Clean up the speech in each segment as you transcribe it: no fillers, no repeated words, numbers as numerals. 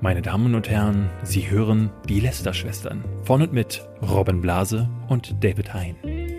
Meine Damen und Herren, Sie hören die Lästerschwestern von und mit Robin Blase und David Hein.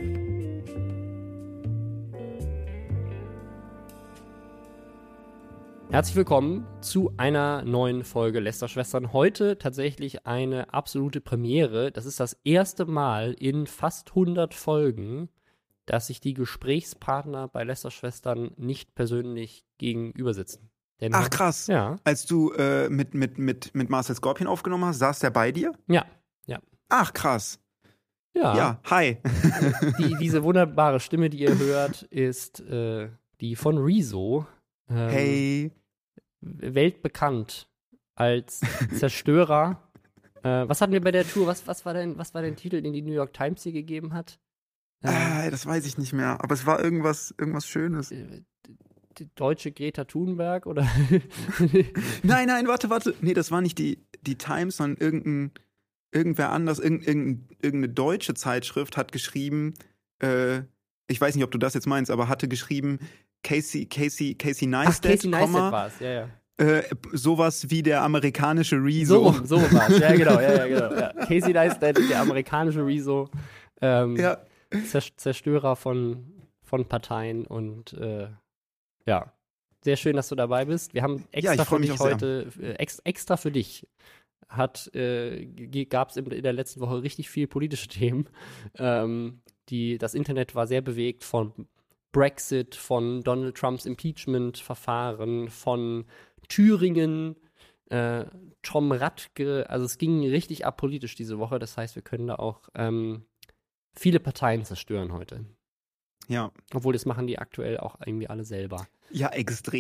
Herzlich willkommen zu einer neuen Folge Lästerschwestern. Heute tatsächlich eine absolute Premiere. Das ist das erste Mal in fast 100 Folgen, dass sich die Gesprächspartner bei Lästerschwestern nicht persönlich gegenüber sitzen. Denn, ach krass, ja. Als du mit Marcel Scorpion aufgenommen hast, saß der bei dir? Ja. Ach krass. Ja, Ja, hi. diese wunderbare Stimme, die ihr hört, ist die von Rezo. Hey. Weltbekannt als Zerstörer. Was hatten wir bei der Tour? Was war dein Titel, den die New York Times hier gegeben hat? Das weiß ich nicht mehr, aber es war irgendwas Schönes. Die deutsche Greta Thunberg oder? Nein, warte. Nee, das war nicht die Times, sondern irgendwer anders, irgendeine deutsche Zeitschrift hat geschrieben, ich weiß nicht, ob du das jetzt meinst, aber hatte geschrieben, Casey Neistat, Casey Neistat war es, ja. Sowas wie der amerikanische Rezo. So war es, ja genau. Ja. Casey Neistat, der amerikanische Rezo, Ja. Zerstörer von Parteien und ja, sehr schön, dass du dabei bist. Wir haben extra für dich heute, extra für dich, gab es in der letzten Woche richtig viel politische Themen. Das Internet war sehr bewegt von Brexit, von Donald Trumps Impeachment-Verfahren, von Thüringen, Tom Radke. Also es ging richtig apolitisch diese Woche. Das heißt, wir können da auch viele Parteien zerstören heute. Ja. Obwohl, das machen die aktuell auch irgendwie alle selber. Ja, extrem.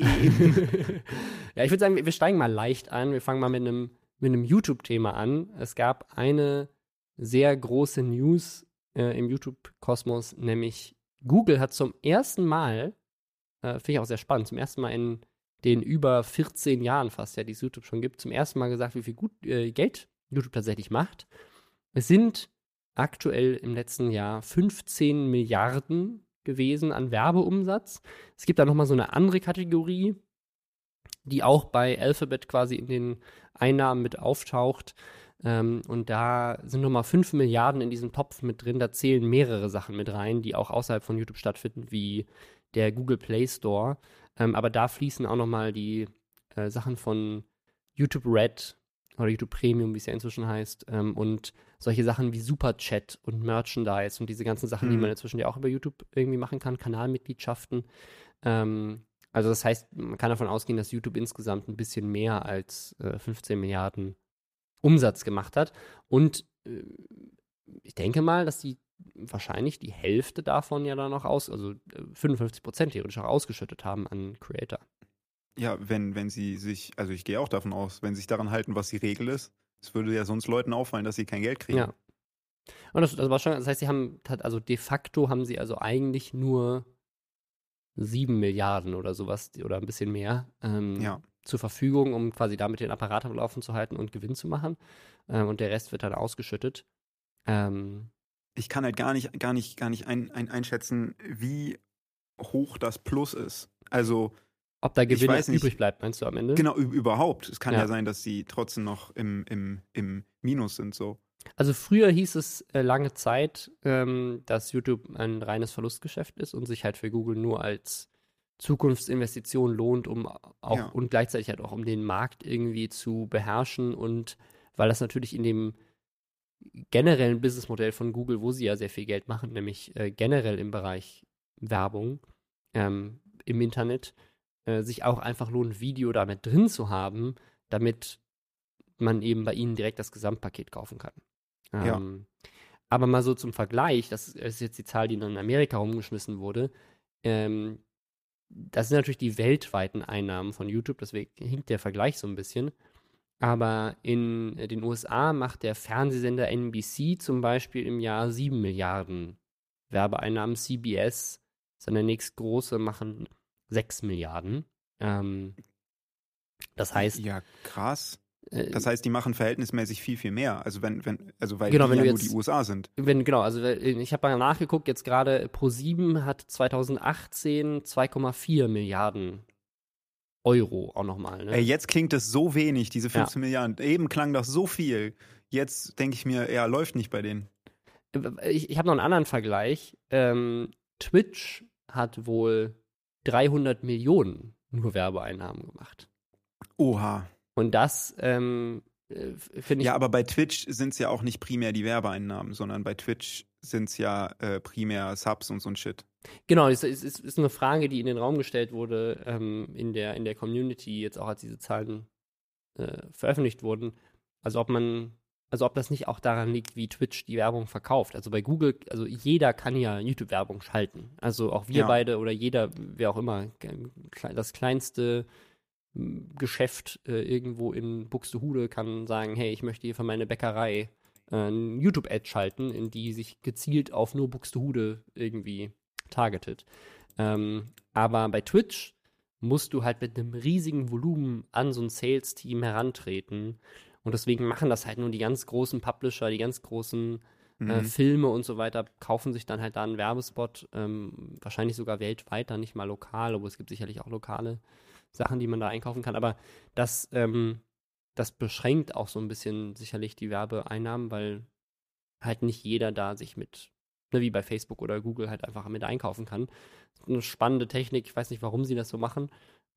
Ja, ich würde sagen, wir steigen mal leicht an. Wir fangen mal mit einem YouTube-Thema an. Es gab eine sehr große News im YouTube-Kosmos, nämlich Google hat zum ersten Mal, finde ich auch sehr spannend, zum ersten Mal in den über 14 Jahren fast, ja, die es YouTube schon gibt, zum ersten Mal gesagt, wie viel Geld YouTube tatsächlich macht. Es sind aktuell im letzten Jahr 15 Milliarden gewesen an Werbeumsatz. Es gibt da nochmal so eine andere Kategorie, die auch bei Alphabet quasi in den Einnahmen mit auftaucht. Und da sind nochmal 5 Milliarden in diesem Topf mit drin. Da zählen mehrere Sachen mit rein, die auch außerhalb von YouTube stattfinden, wie der Google Play Store. Aber da fließen auch nochmal die Sachen von YouTube Red oder YouTube Premium, wie es ja inzwischen heißt, und solche Sachen wie Superchat und Merchandise und diese ganzen Sachen, die man inzwischen ja auch über YouTube irgendwie machen kann, Kanalmitgliedschaften. Also das heißt, man kann davon ausgehen, dass YouTube insgesamt ein bisschen mehr als 15 Milliarden Umsatz gemacht hat. Und ich denke mal, dass die wahrscheinlich die Hälfte davon ja dann noch also 55% theoretisch auch ausgeschüttet haben an Creator. Ja, wenn sie sich, also ich gehe auch davon aus, wenn sie sich daran halten, was die Regel ist, es würde ja sonst Leuten auffallen, dass sie kein Geld kriegen. Ja. Und das war schon, das heißt, sie haben, also de facto haben sie also eigentlich nur 7 Milliarden oder sowas oder ein bisschen mehr zur Verfügung, um quasi damit den Apparat am Laufen zu halten und Gewinn zu machen. Und der Rest wird dann ausgeschüttet. Ich kann halt gar nicht einschätzen, wie hoch das Plus ist. Also ob da Gewinn übrig bleibt, meinst du am Ende? Genau, überhaupt. Es kann ja sein, dass sie trotzdem noch im Minus sind, so. Also früher hieß es lange Zeit, dass YouTube ein reines Verlustgeschäft ist und sich halt für Google nur als Zukunftsinvestition lohnt, um auch und gleichzeitig halt auch um den Markt irgendwie zu beherrschen und weil das natürlich in dem generellen Businessmodell von Google, wo sie ja sehr viel Geld machen, nämlich generell im Bereich Werbung im Internet, sich auch einfach lohnt, Video damit drin zu haben, damit man eben bei ihnen direkt das Gesamtpaket kaufen kann. Aber mal so zum Vergleich, das ist jetzt die Zahl, die in Amerika rumgeschmissen wurde, das sind natürlich die weltweiten Einnahmen von YouTube, deswegen hinkt der Vergleich so ein bisschen. Aber in den USA macht der Fernsehsender NBC zum Beispiel im Jahr 7 Milliarden Werbeeinnahmen. CBS, seine nächstgroße, machen 6 Milliarden. Das heißt. Ja, krass. Das heißt, die machen verhältnismäßig viel, viel mehr. Also weil genau, die ja nur die USA sind. Ich habe mal nachgeguckt, jetzt gerade Pro7 hat 2018 2,4 Milliarden Euro auch nochmal. Ne? Ey, jetzt klingt das so wenig, diese 15 Milliarden. Eben klang das so viel. Jetzt denke ich mir, ja, läuft nicht bei denen. Ich habe noch einen anderen Vergleich. Twitch hat wohl 300 Millionen nur Werbeeinnahmen gemacht. Oha. Und das finde ich. Ja, aber bei Twitch sind es ja auch nicht primär die Werbeeinnahmen, sondern bei Twitch sind es ja primär Subs und so ein Shit. Genau, es ist eine Frage, die in den Raum gestellt wurde in der Community, jetzt auch als diese Zahlen veröffentlicht wurden. Also ob das nicht auch daran liegt, wie Twitch die Werbung verkauft. Also bei Google, also jeder kann ja YouTube-Werbung schalten. Also auch wir beide oder jeder, wer auch immer, das kleinste Geschäft irgendwo in Buxtehude kann sagen, hey, ich möchte hier für meine Bäckerei eine YouTube-Ad schalten, in die sich gezielt auf nur Buxtehude irgendwie targetet. Aber bei Twitch musst du halt mit einem riesigen Volumen an so ein Sales-Team herantreten. Und deswegen machen das halt nur die ganz großen Publisher, die ganz großen Filme und so weiter, kaufen sich dann halt da einen Werbespot, wahrscheinlich sogar weltweit, dann nicht mal lokal, aber es gibt sicherlich auch lokale Sachen, die man da einkaufen kann. Aber das beschränkt auch so ein bisschen sicherlich die Werbeeinnahmen, weil halt nicht jeder da sich mit, wie bei Facebook oder Google, halt einfach mit einkaufen kann. Eine spannende Technik, ich weiß nicht, warum sie das so machen.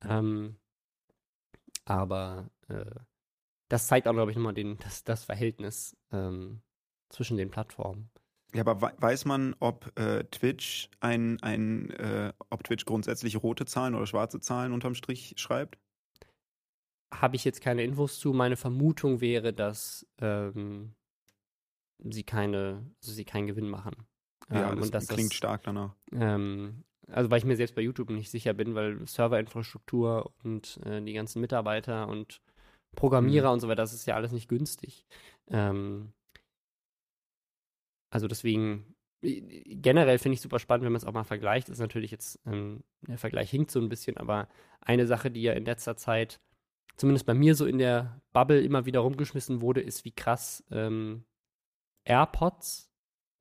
Aber das zeigt auch, glaube ich, nochmal das Verhältnis zwischen den Plattformen. Ja, aber weiß man, ob Twitch ob Twitch grundsätzlich rote Zahlen oder schwarze Zahlen unterm Strich schreibt? Habe ich jetzt keine Infos zu. Meine Vermutung wäre, dass sie keinen Gewinn machen. Ja, das und dass klingt stark danach. Also weil ich mir selbst bei YouTube nicht sicher bin, weil Serverinfrastruktur und die ganzen Mitarbeiter und Programmierer und so weiter, das ist ja alles nicht günstig. Also deswegen, generell finde ich super spannend, wenn man es auch mal vergleicht. Das ist natürlich jetzt, der Vergleich hinkt so ein bisschen, aber eine Sache, die ja in letzter Zeit, zumindest bei mir so in der Bubble immer wieder rumgeschmissen wurde, ist, wie krass AirPods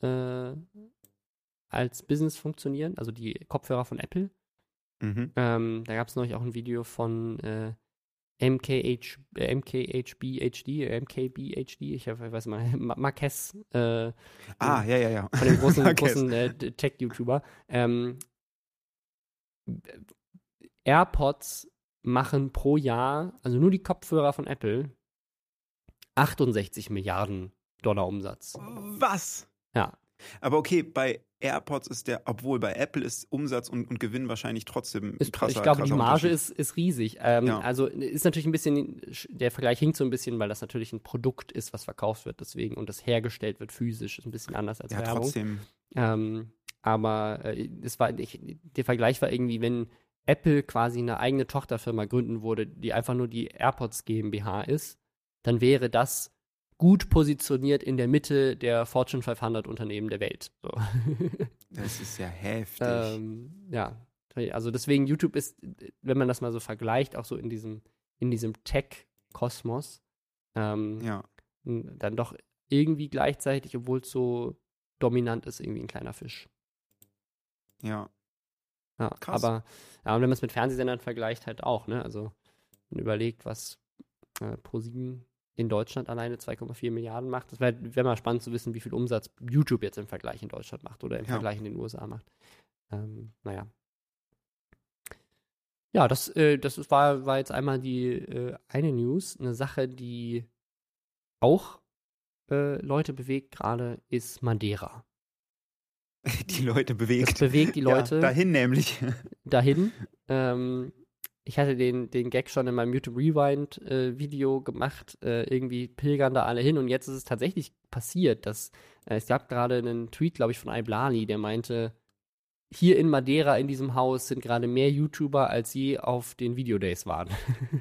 als Business funktionieren, also die Kopfhörer von Apple. Da gab es neulich auch ein Video von MKBHD, ich weiß mal, Marquez. Ja. Von dem großen Tech-YouTuber. AirPods machen pro Jahr, also nur die Kopfhörer von Apple, 68 Milliarden Dollar Umsatz. Was? Ja. Aber okay, bei AirPods obwohl bei Apple ist Umsatz und Gewinn wahrscheinlich trotzdem krasser. Ich glaube, die Marge ist riesig. Ja. Also ist natürlich ein bisschen, der Vergleich hinkt so ein bisschen, weil das natürlich ein Produkt ist, was verkauft wird, deswegen, und das hergestellt wird physisch, ist ein bisschen anders als Werbung. Trotzdem. Aber der Vergleich war irgendwie, wenn Apple quasi eine eigene Tochterfirma gründen würde, die einfach nur die AirPods GmbH ist, dann wäre das gut positioniert in der Mitte der Fortune 500 Unternehmen der Welt. So. Das ist ja heftig. Ja, also deswegen YouTube ist, wenn man das mal so vergleicht, auch so in diesem Tech-Kosmos, dann doch irgendwie gleichzeitig, obwohl es so dominant ist, irgendwie ein kleiner Fisch. Ja. Ja, krass. Aber, ja, und wenn man es mit Fernsehsendern vergleicht, halt auch, ne? Also, man überlegt, was ProSieben in Deutschland alleine 2,4 Milliarden macht. Das wäre mal spannend zu wissen, wie viel Umsatz YouTube jetzt im Vergleich in Deutschland macht oder im Vergleich in den USA macht. Naja. Ja, das war jetzt einmal die eine News. Eine Sache, die auch Leute bewegt gerade, ist Madeira. Die Leute bewegt. Das bewegt die Leute. Ja, dahin nämlich. Dahin. Ich hatte den Gag schon in meinem YouTube Rewind Video gemacht. Irgendwie pilgern da alle hin. Und jetzt ist es tatsächlich passiert, dass es gab gerade einen Tweet, glaube ich, von Iblali, der meinte, hier in Madeira in diesem Haus sind gerade mehr YouTuber, als je auf den Videodays waren.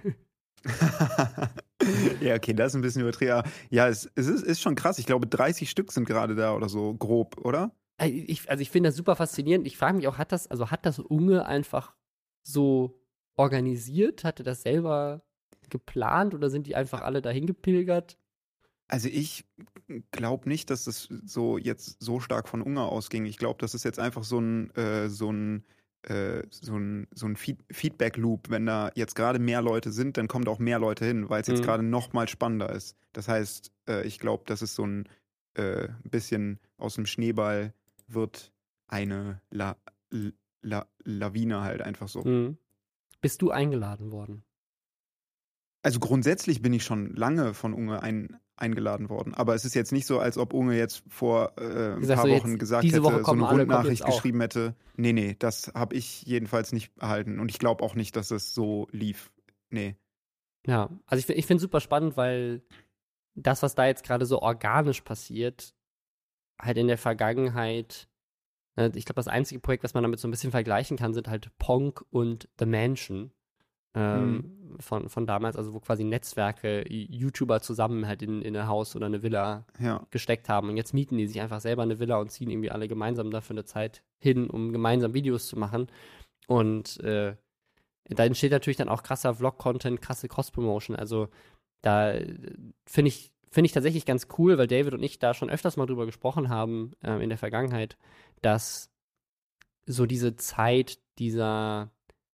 Ja, okay, das ist ein bisschen übertrieben. Ja, es ist schon krass. Ich glaube, 30 Stück sind gerade da oder so, grob, oder? Ich finde das super faszinierend. Ich frage mich auch, hat das Unge einfach so organisiert? Hatte das selber geplant oder sind die einfach alle dahin gepilgert? Also ich glaube nicht, dass das so jetzt so stark von Unge ausging. Ich glaube, das ist jetzt einfach so ein so ein Feedback-Loop. Wenn da jetzt gerade mehr Leute sind, dann kommen da auch mehr Leute hin, weil es jetzt gerade noch mal spannender ist. Das heißt, ich glaube, das ist so ein bisschen aus dem Schneeball wird eine Lawine halt einfach so. Mhm. Bist du eingeladen worden? Also grundsätzlich bin ich schon lange von Unge eingeladen worden. Aber es ist jetzt nicht so, als ob Unge jetzt vor ein Gesagt, paar so Wochen jetzt, gesagt diese hätte, Woche so kommen eine alle, kommt Rundnachricht jetzt auch. geschrieben hätte. Nee, das habe ich jedenfalls nicht erhalten. Und ich glaube auch nicht, dass es so lief. Nee. Ja, also ich finde es super spannend, weil das, was da jetzt gerade so organisch passiert, halt in der Vergangenheit, ich glaube, das einzige Projekt, was man damit so ein bisschen vergleichen kann, sind halt Ponk und The Mansion von damals, also wo quasi Netzwerke, YouTuber zusammen halt in ein Haus oder eine Villa gesteckt haben. Und jetzt mieten die sich einfach selber eine Villa und ziehen irgendwie alle gemeinsam dafür eine Zeit hin, um gemeinsam Videos zu machen. Und da entsteht natürlich dann auch krasser Vlog-Content, krasse Cross-Promotion. Also da finde ich tatsächlich ganz cool, weil David und ich da schon öfters mal drüber gesprochen haben in der Vergangenheit, dass so diese Zeit dieser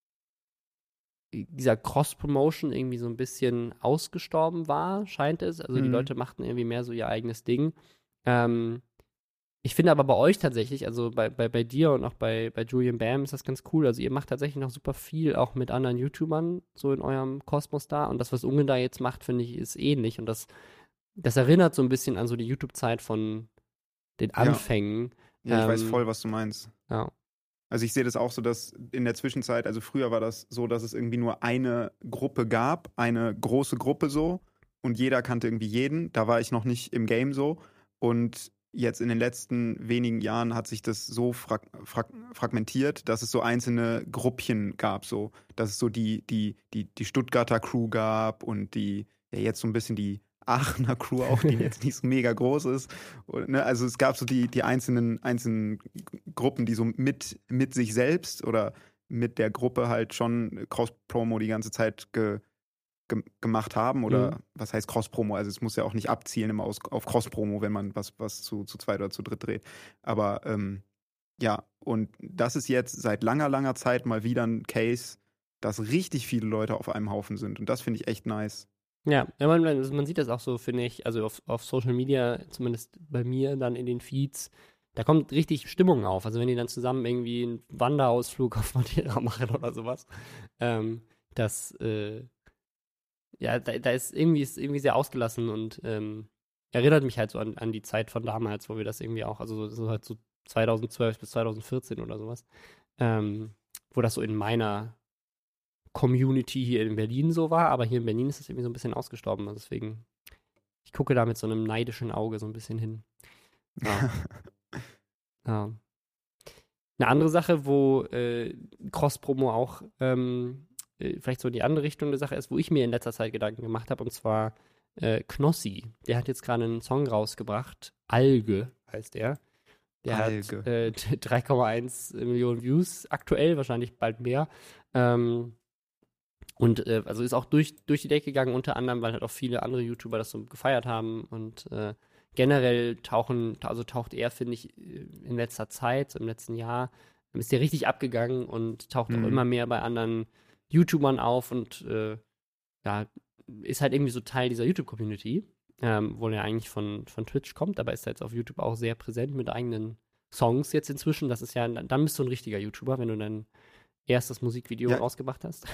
Cross-Promotion irgendwie so ein bisschen ausgestorben war, scheint es. Also die Leute machten irgendwie mehr so ihr eigenes Ding. Ich finde aber bei euch tatsächlich, also bei dir und auch bei Julian Bam ist das ganz cool. Also ihr macht tatsächlich noch super viel auch mit anderen YouTubern so in eurem Kosmos da. Und das, was Unge da jetzt macht, finde ich, ist ähnlich. Und das erinnert so ein bisschen an so die YouTube-Zeit von den Anfängen. Ja, ich weiß voll, was du meinst. Ja. Also ich sehe das auch so, dass in der Zwischenzeit, also früher war das so, dass es irgendwie nur eine Gruppe gab, eine große Gruppe so und jeder kannte irgendwie jeden. Da war ich noch nicht im Game so und jetzt in den letzten wenigen Jahren hat sich das so fragmentiert, dass es so einzelne Gruppchen gab, so dass es so die Stuttgarter Crew gab und jetzt so ein bisschen die Aachener Crew auch, die jetzt nicht so mega groß ist. Und, ne, also es gab so die einzelnen Gruppen, die so mit sich selbst oder mit der Gruppe halt schon Cross-Promo die ganze Zeit gemacht haben. Oder was heißt Cross-Promo? Also es muss ja auch nicht abzielen immer auf Cross-Promo, wenn man was zu zweit oder zu dritt dreht. Aber ja, und das ist jetzt seit langer Zeit mal wieder ein Case, dass richtig viele Leute auf einem Haufen sind. Und das finde ich echt nice. Ja, man sieht das auch so, finde ich, also auf Social Media, zumindest bei mir dann in den Feeds, da kommt richtig Stimmung auf. Also wenn die dann zusammen irgendwie einen Wanderausflug auf Madeira machen oder sowas, da ist irgendwie sehr ausgelassen und erinnert mich halt so an die Zeit von damals, wo wir das irgendwie auch, also so halt so 2012 bis 2014 oder sowas, wo das so in meiner Community hier in Berlin so war, aber hier in Berlin ist es irgendwie so ein bisschen ausgestorben. Also deswegen, ich gucke da mit so einem neidischen Auge so ein bisschen hin. Ja. Ja. Eine andere Sache, wo Cross-Promo auch vielleicht so in die andere Richtung der Sache ist, wo ich mir in letzter Zeit Gedanken gemacht habe, und zwar Knossi. Der hat jetzt gerade einen Song rausgebracht, Alge heißt der. Der Alge. hat 3,1 Millionen Views aktuell, wahrscheinlich bald mehr. Und also ist auch durch die Decke gegangen, unter anderem, weil halt auch viele andere YouTuber das so gefeiert haben. Und generell taucht er, finde ich, in letzter Zeit, so im letzten Jahr, ist der richtig abgegangen und taucht auch immer mehr bei anderen YouTubern auf und ist halt irgendwie so Teil dieser YouTube-Community, wo er eigentlich von Twitch kommt, aber ist jetzt auf YouTube auch sehr präsent mit eigenen Songs jetzt inzwischen. Das ist ja, dann bist du ein richtiger YouTuber, wenn du dein erstes Musikvideo rausgebracht hast.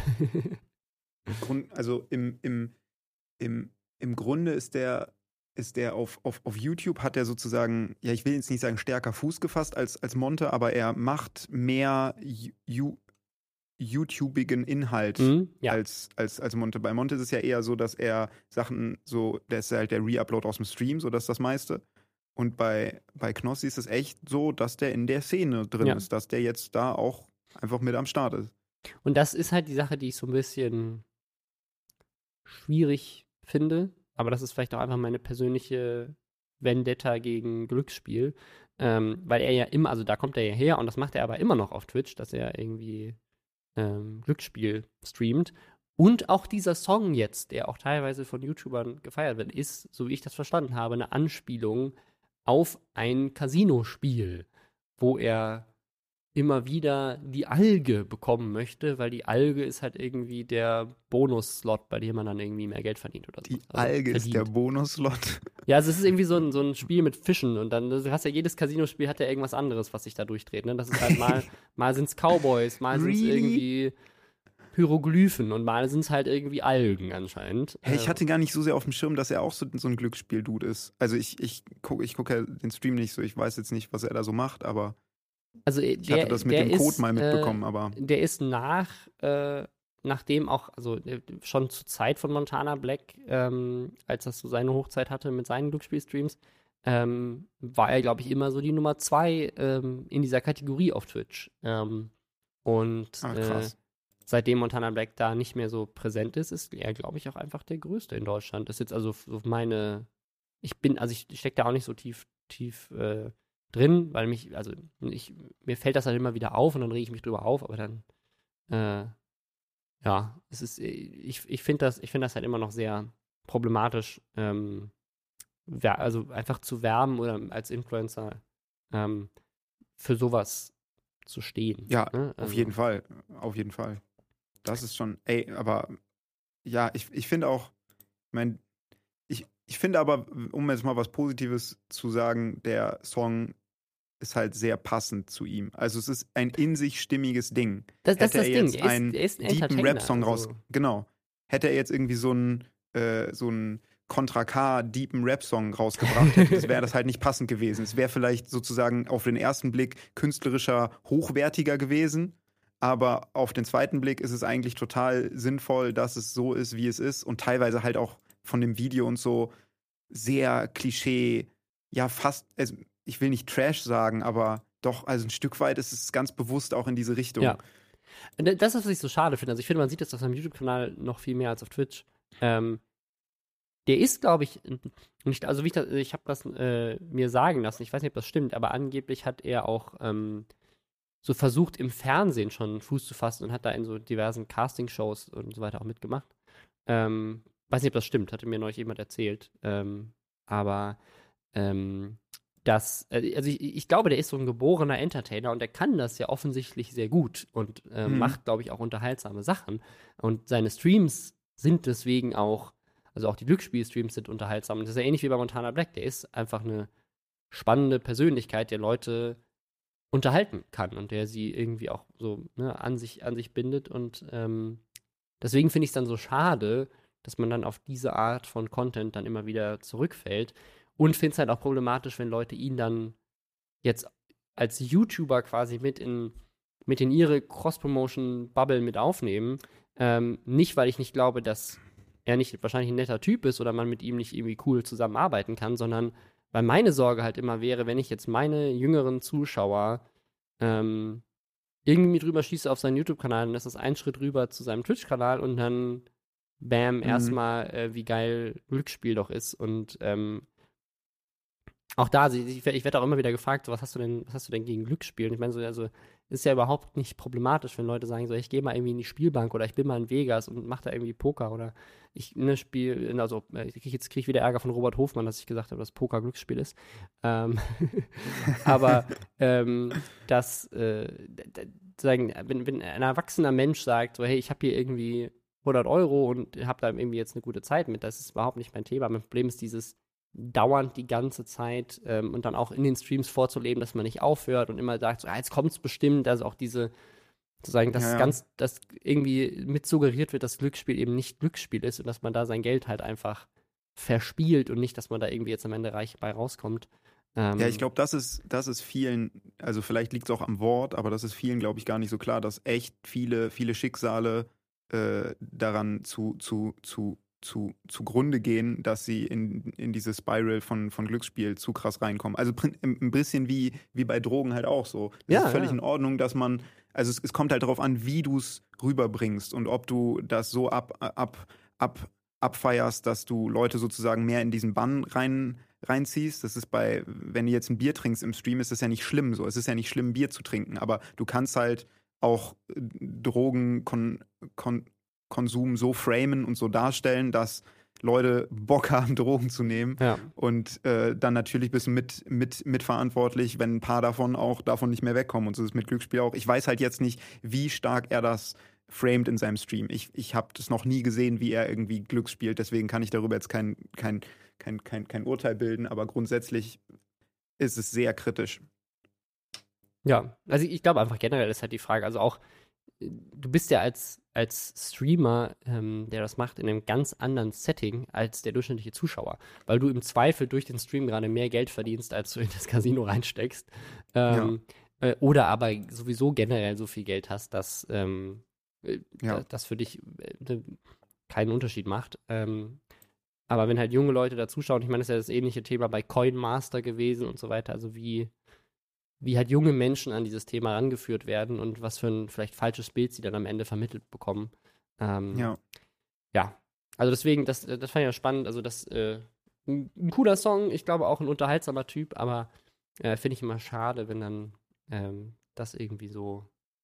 Also im Grunde ist der auf YouTube, hat er sozusagen, ja, ich will jetzt nicht sagen stärker Fuß gefasst als Monte, aber er macht mehr YouTubigen Inhalt als Monte. Bei Monte ist es ja eher so, dass er Sachen so, der ist halt der Reupload aus dem Stream, so das ist das meiste. Und bei Knossi ist es echt so, dass der in der Szene drin ist, dass der jetzt da auch einfach mit am Start ist. Und das ist halt die Sache, die ich so ein bisschen schwierig finde, aber das ist vielleicht auch einfach meine persönliche Vendetta gegen Glücksspiel, weil er ja immer, also da kommt er ja her und das macht er aber immer noch auf Twitch, dass er irgendwie Glücksspiel streamt. Und auch dieser Song jetzt, der auch teilweise von YouTubern gefeiert wird, ist, so wie ich das verstanden habe, eine Anspielung auf ein Casino-Spiel, wo er immer wieder die Alge bekommen möchte, weil die Alge ist halt irgendwie der Bonus-Slot, bei dem man dann irgendwie mehr Geld verdient oder so. Die Alge ist der Bonus-Slot. Ja, also es ist irgendwie so ein Spiel mit Fischen und dann du hast ja jedes Casino-Spiel hat ja irgendwas anderes, was sich da durchdreht. Ne? Das ist halt mal sind es Cowboys, mal sind es irgendwie Hieroglyphen und mal sind es halt irgendwie Algen anscheinend. Hey, ich hatte gar nicht so sehr auf dem Schirm, dass er auch so ein Glücksspiel-Dude ist. Also ich gucke ja den Stream nicht so, ich weiß jetzt nicht, was er da so macht, aber also ich hatte das mit dem Code mal mitbekommen, aber der ist nachdem auch, also schon zur Zeit von Montana Black, als das so seine Hochzeit hatte mit seinen Glücksspielstreams, war er, glaube ich, immer so die Nummer 2 in dieser Kategorie auf Twitch. krass. Seitdem Montana Black da nicht mehr so präsent ist er, glaube ich, auch einfach der Größte in Deutschland. Das ist jetzt also so ich stecke da auch nicht so tief drin, weil mir fällt das halt immer wieder auf und dann rege ich mich drüber auf, aber dann, ich finde das halt immer noch sehr problematisch, also einfach zu werben oder als Influencer für sowas zu stehen. Ja, ne? auf jeden Fall. Auf jeden Fall. Das ist schon, aber ja, ich finde auch, ich finde aber, um jetzt mal was Positives zu sagen, der Song ist halt sehr passend zu ihm. Also es ist ein in sich stimmiges Ding. Das ist das Ding. Einen Er ist ein deepen Entertainer. Rap-Song genau. Hätte er jetzt irgendwie so einen Contra K deepen Rap-Song rausgebracht hätte, wäre das halt nicht passend gewesen. Es wäre vielleicht sozusagen auf den ersten Blick künstlerischer, hochwertiger gewesen, aber auf den zweiten Blick ist es eigentlich total sinnvoll, dass es so ist, wie es ist und teilweise halt auch von dem Video und so sehr Klischee, ja fast, also ich will nicht Trash sagen, aber doch, also ein Stück weit ist es ganz bewusst auch in diese Richtung. Ja. Das ist, was ich so schade finde. Also ich finde, man sieht das auf seinem YouTube-Kanal noch viel mehr als auf Twitch. Der ist, glaube ich, nicht, also ich habe das mir sagen lassen, ich weiß nicht, ob das stimmt, aber angeblich hat er auch so versucht, im Fernsehen schon Fuß zu fassen und hat da in so diversen Casting-Shows und so weiter auch mitgemacht. Weiß nicht, ob das stimmt, hatte mir neulich jemand erzählt. Ich glaube, der ist so ein geborener Entertainer und der kann das ja offensichtlich sehr gut und macht, glaube ich, auch unterhaltsame Sachen. Und seine Streams sind deswegen auch, also auch die Glücksspiel-Streams sind unterhaltsam. Und das ist ja ähnlich wie bei Montana Black. Der ist einfach eine spannende Persönlichkeit, der Leute unterhalten kann und der sie irgendwie auch so an sich bindet. Und deswegen finde ich es dann so schade, dass man dann auf diese Art von Content dann immer wieder zurückfällt. Und finde es halt auch problematisch, wenn Leute ihn dann jetzt als YouTuber quasi mit in ihre Cross-Promotion-Bubble mit aufnehmen. Nicht, weil ich nicht glaube, dass er nicht wahrscheinlich ein netter Typ ist oder man mit ihm nicht irgendwie cool zusammenarbeiten kann, sondern weil meine Sorge halt immer wäre, wenn ich jetzt meine jüngeren Zuschauer irgendwie drüber schieße auf seinen YouTube-Kanal, dann ist das ein Schritt rüber zu seinem Twitch-Kanal und dann bam, erstmal, wie geil Glücksspiel doch ist. Und auch da, ich werde auch immer wieder gefragt, so, was hast du denn gegen Glücksspiel? Und ich meine, so, also ist ja überhaupt nicht problematisch, wenn Leute sagen, so, ich gehe mal irgendwie in die Spielbank oder ich bin mal in Vegas und mache da irgendwie Poker oder ich kriege ich wieder Ärger von Robert Hofmann, dass ich gesagt habe, dass Poker Glücksspiel ist. Aber wenn ein erwachsener Mensch sagt, so, hey, ich habe hier irgendwie 100 Euro und habe da irgendwie jetzt eine gute Zeit mit, das ist überhaupt nicht mein Thema. Mein Problem ist dieses dauernd die ganze Zeit und dann auch in den Streams vorzuleben, dass man nicht aufhört und immer sagt, so, jetzt kommt's bestimmt, also auch diese, sozusagen, dass irgendwie mit suggeriert wird, dass Glücksspiel eben nicht Glücksspiel ist und dass man da sein Geld halt einfach verspielt und nicht, dass man da irgendwie jetzt am Ende reich bei rauskommt. Ja, ich glaube, das ist vielen, also vielleicht liegt es auch am Wort, aber das ist vielen, glaube ich, gar nicht so klar, dass echt viele, viele Schicksale daran zugrunde gehen, dass sie in diese Spiral von Glücksspiel zu krass reinkommen. Also ein bisschen wie bei Drogen halt auch so. Das ist völlig in Ordnung, dass man, also es kommt halt darauf an, wie du es rüberbringst und ob du das so abfeierst, dass du Leute sozusagen mehr in diesen Bann reinziehst. Das ist wenn du jetzt ein Bier trinkst im Stream, ist das ja nicht schlimm so. Es ist ja nicht schlimm, Bier zu trinken, aber du kannst halt auch Drogenkonsum so framen und so darstellen, dass Leute Bock haben, Drogen zu nehmen. Ja. Und dann natürlich bist du mitverantwortlich, wenn ein paar davon nicht mehr wegkommen. Und so ist es mit Glücksspiel auch. Ich weiß halt jetzt nicht, wie stark er das framed in seinem Stream. Ich habe das noch nie gesehen, wie er irgendwie Glücks spielt. Deswegen kann ich darüber jetzt kein Urteil bilden. Aber grundsätzlich ist es sehr kritisch. Ja, also ich glaube einfach generell ist halt die Frage, also auch, du bist ja als Streamer, der das macht, in einem ganz anderen Setting als der durchschnittliche Zuschauer, weil du im Zweifel durch den Stream gerade mehr Geld verdienst, als du in das Casino reinsteckst. Oder aber sowieso generell so viel Geld hast, dass das für dich keinen Unterschied macht. Aber wenn halt junge Leute da zuschauen, ich meine, das ist ja das ähnliche Thema bei Coin Master gewesen und so weiter, also wie halt junge Menschen an dieses Thema rangeführt werden und was für ein vielleicht falsches Bild sie dann am Ende vermittelt bekommen. Ja, also deswegen, das fand ich ja spannend, also das ein cooler Song, ich glaube auch ein unterhaltsamer Typ, aber finde ich immer schade, wenn dann das irgendwie so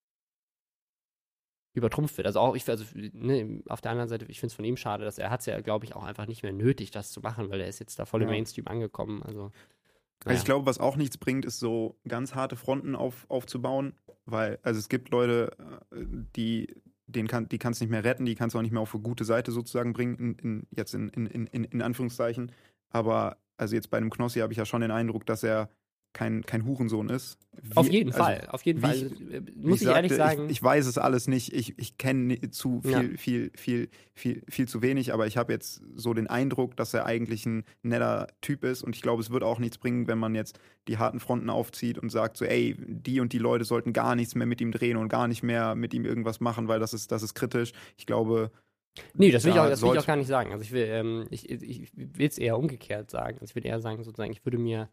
übertrumpft wird. Also auch, auf der anderen Seite, ich finde es von ihm schade, dass er hat es ja, glaube ich, auch einfach nicht mehr nötig, das zu machen, weil er ist jetzt da voll im Mainstream angekommen, also Also ich glaube, was auch nichts bringt, ist so ganz harte Fronten aufzubauen, weil, also es gibt Leute, die kannst du nicht mehr retten, die kannst du auch nicht mehr auf eine gute Seite sozusagen bringen, in Anführungszeichen. Aber also jetzt bei dem Knossi habe ich ja schon den Eindruck, dass er kein Hurensohn ist. Auf jeden Fall. Muss ich ehrlich sagen. Ich weiß es alles nicht. Ich kenne zu viel zu wenig, aber ich habe jetzt so den Eindruck, dass er eigentlich ein netter Typ ist und ich glaube, es wird auch nichts bringen, wenn man jetzt die harten Fronten aufzieht und sagt so, ey, die und die Leute sollten gar nichts mehr mit ihm drehen und gar nicht mehr mit ihm irgendwas machen, weil das ist kritisch. Ich glaube. Nee, das will ich auch gar nicht sagen. Also ich will es eher umgekehrt sagen. Also ich will eher sagen, sozusagen, ich würde mir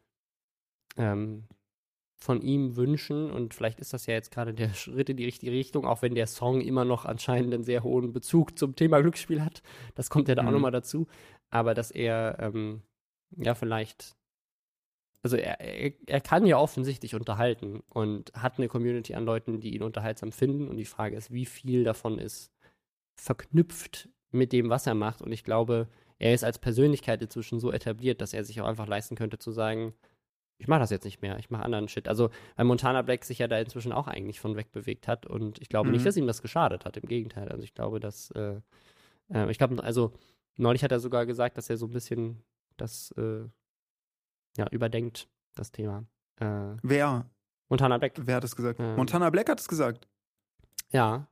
von ihm wünschen, und vielleicht ist das ja jetzt gerade der Schritt in die richtige Richtung, auch wenn der Song immer noch anscheinend einen sehr hohen Bezug zum Thema Glücksspiel hat. Das kommt ja da auch nochmal dazu. Aber dass er vielleicht, also er kann ja offensichtlich unterhalten und hat eine Community an Leuten, die ihn unterhaltsam finden, und die Frage ist, wie viel davon ist verknüpft mit dem, was er macht, und ich glaube, er ist als Persönlichkeit inzwischen so etabliert, dass er sich auch einfach leisten könnte zu sagen, ich mache das jetzt nicht mehr, ich mache anderen Shit. Also, weil Montana Black sich ja da inzwischen auch eigentlich von weg bewegt hat, und ich glaube nicht, dass ihm das geschadet hat, im Gegenteil. Also ich glaube, also neulich hat er sogar gesagt, dass er so ein bisschen das überdenkt, das Thema. Wer? Montana Black. Wer hat es gesagt? Montana Black hat es gesagt. Ja.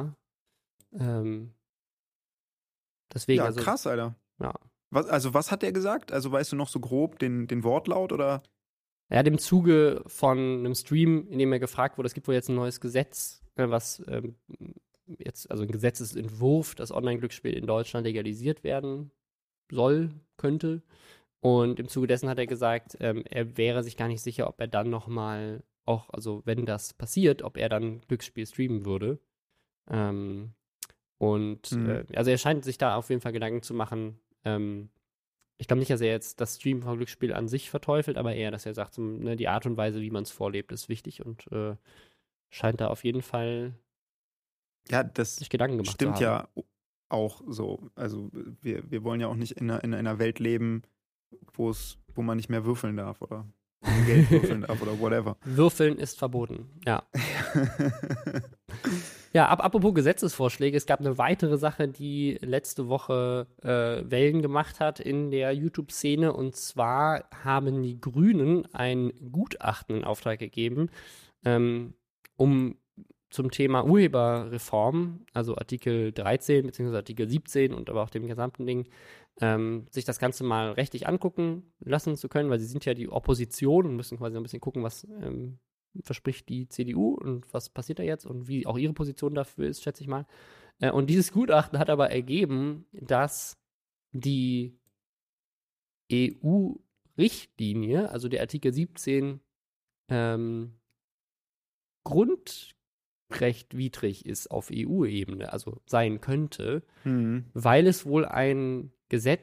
Deswegen, ja, also, krass, Alter. Ja. Was hat er gesagt? Also weißt du noch so grob den Wortlaut, oder? Er hat im Zuge von einem Stream, in dem er gefragt wurde, es gibt wohl jetzt ein neues Gesetz, was also ein Gesetzesentwurf, dass Online-Glücksspiel in Deutschland legalisiert werden könnte. Und im Zuge dessen hat er gesagt, er wäre sich gar nicht sicher, ob er dann nochmal, auch, also wenn das passiert, ob er dann Glücksspiel streamen würde. Also er scheint sich da auf jeden Fall Gedanken zu machen. Ich glaube nicht, dass er jetzt das Streamen von Glücksspiel an sich verteufelt, aber eher, dass er sagt, die Art und Weise, wie man es vorlebt, ist wichtig, und scheint da auf jeden Fall sich Gedanken gemacht zu haben. Stimmt ja auch so. Also wir wollen ja auch nicht in einer Welt leben, wo man nicht mehr würfeln darf oder Geld würfeln darf oder whatever. Würfeln ist verboten, ja. Ja, apropos Gesetzesvorschläge, es gab eine weitere Sache, die letzte Woche Wellen gemacht hat in der YouTube-Szene, und zwar haben die Grünen ein Gutachten in Auftrag gegeben, um zum Thema Urheberreform, also Artikel 13 bzw. Artikel 17 und aber auch dem gesamten Ding, sich das Ganze mal rechtlich angucken lassen zu können, weil sie sind ja die Opposition und müssen quasi ein bisschen gucken, was verspricht die CDU und was passiert da jetzt und wie auch ihre Position dafür ist, schätze ich mal. Und dieses Gutachten hat aber ergeben, dass die EU-Richtlinie, also der Artikel 17, grundrechtwidrig ist auf EU-Ebene, also sein könnte, weil es wohl ein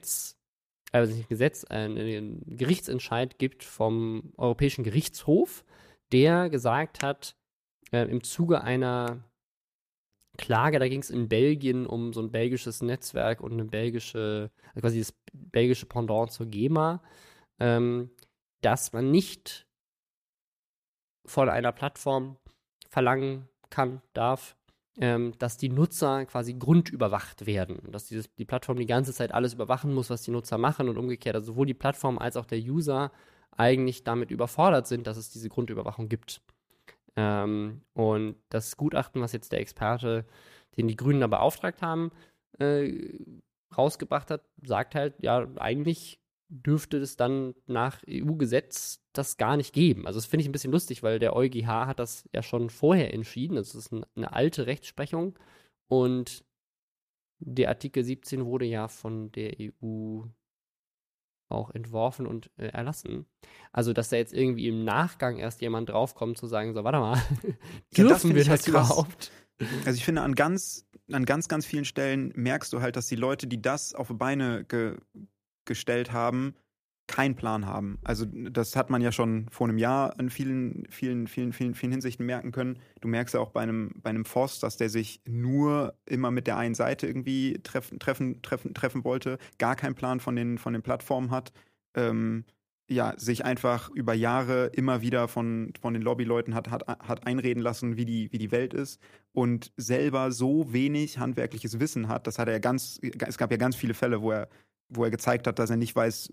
einen Gerichtsentscheid gibt vom Europäischen Gerichtshof, der gesagt hat, im Zuge einer Klage, da ging es in Belgien um so ein belgisches Netzwerk und quasi das belgische Pendant zur GEMA, dass man nicht von einer Plattform verlangen darf, dass die Nutzer quasi grundüberwacht werden. Dass die Plattform die ganze Zeit alles überwachen muss, was die Nutzer machen und umgekehrt. Also sowohl die Plattform als auch der User eigentlich damit überfordert sind, dass es diese Grundüberwachung gibt. Und das Gutachten, was jetzt der Experte, den die Grünen da beauftragt haben, rausgebracht hat, sagt halt, ja, eigentlich dürfte es dann nach EU-Gesetz das gar nicht geben. Also das finde ich ein bisschen lustig, weil der EuGH hat das ja schon vorher entschieden. Also das ist eine alte Rechtsprechung und der Artikel 17 wurde ja von der EU auch entworfen und erlassen. Also, dass da jetzt irgendwie im Nachgang erst jemand draufkommt, zu sagen, so, warte mal, dürfen wir das überhaupt? Also ich finde, an ganz vielen Stellen merkst du halt, dass die Leute, die das auf die Beine gestellt haben, keinen Plan haben. Also das hat man ja schon vor einem Jahr in vielen Hinsichten merken können. Du merkst ja auch bei einem Voss, dass der sich nur immer mit der einen Seite irgendwie treffen wollte, gar keinen Plan von den Plattformen hat, sich einfach über Jahre immer wieder von den Lobbyleuten hat einreden lassen, wie die Welt ist und selber so wenig handwerkliches Wissen hat. Das hat er es gab ja ganz viele Fälle, wo er gezeigt hat, dass er nicht weiß,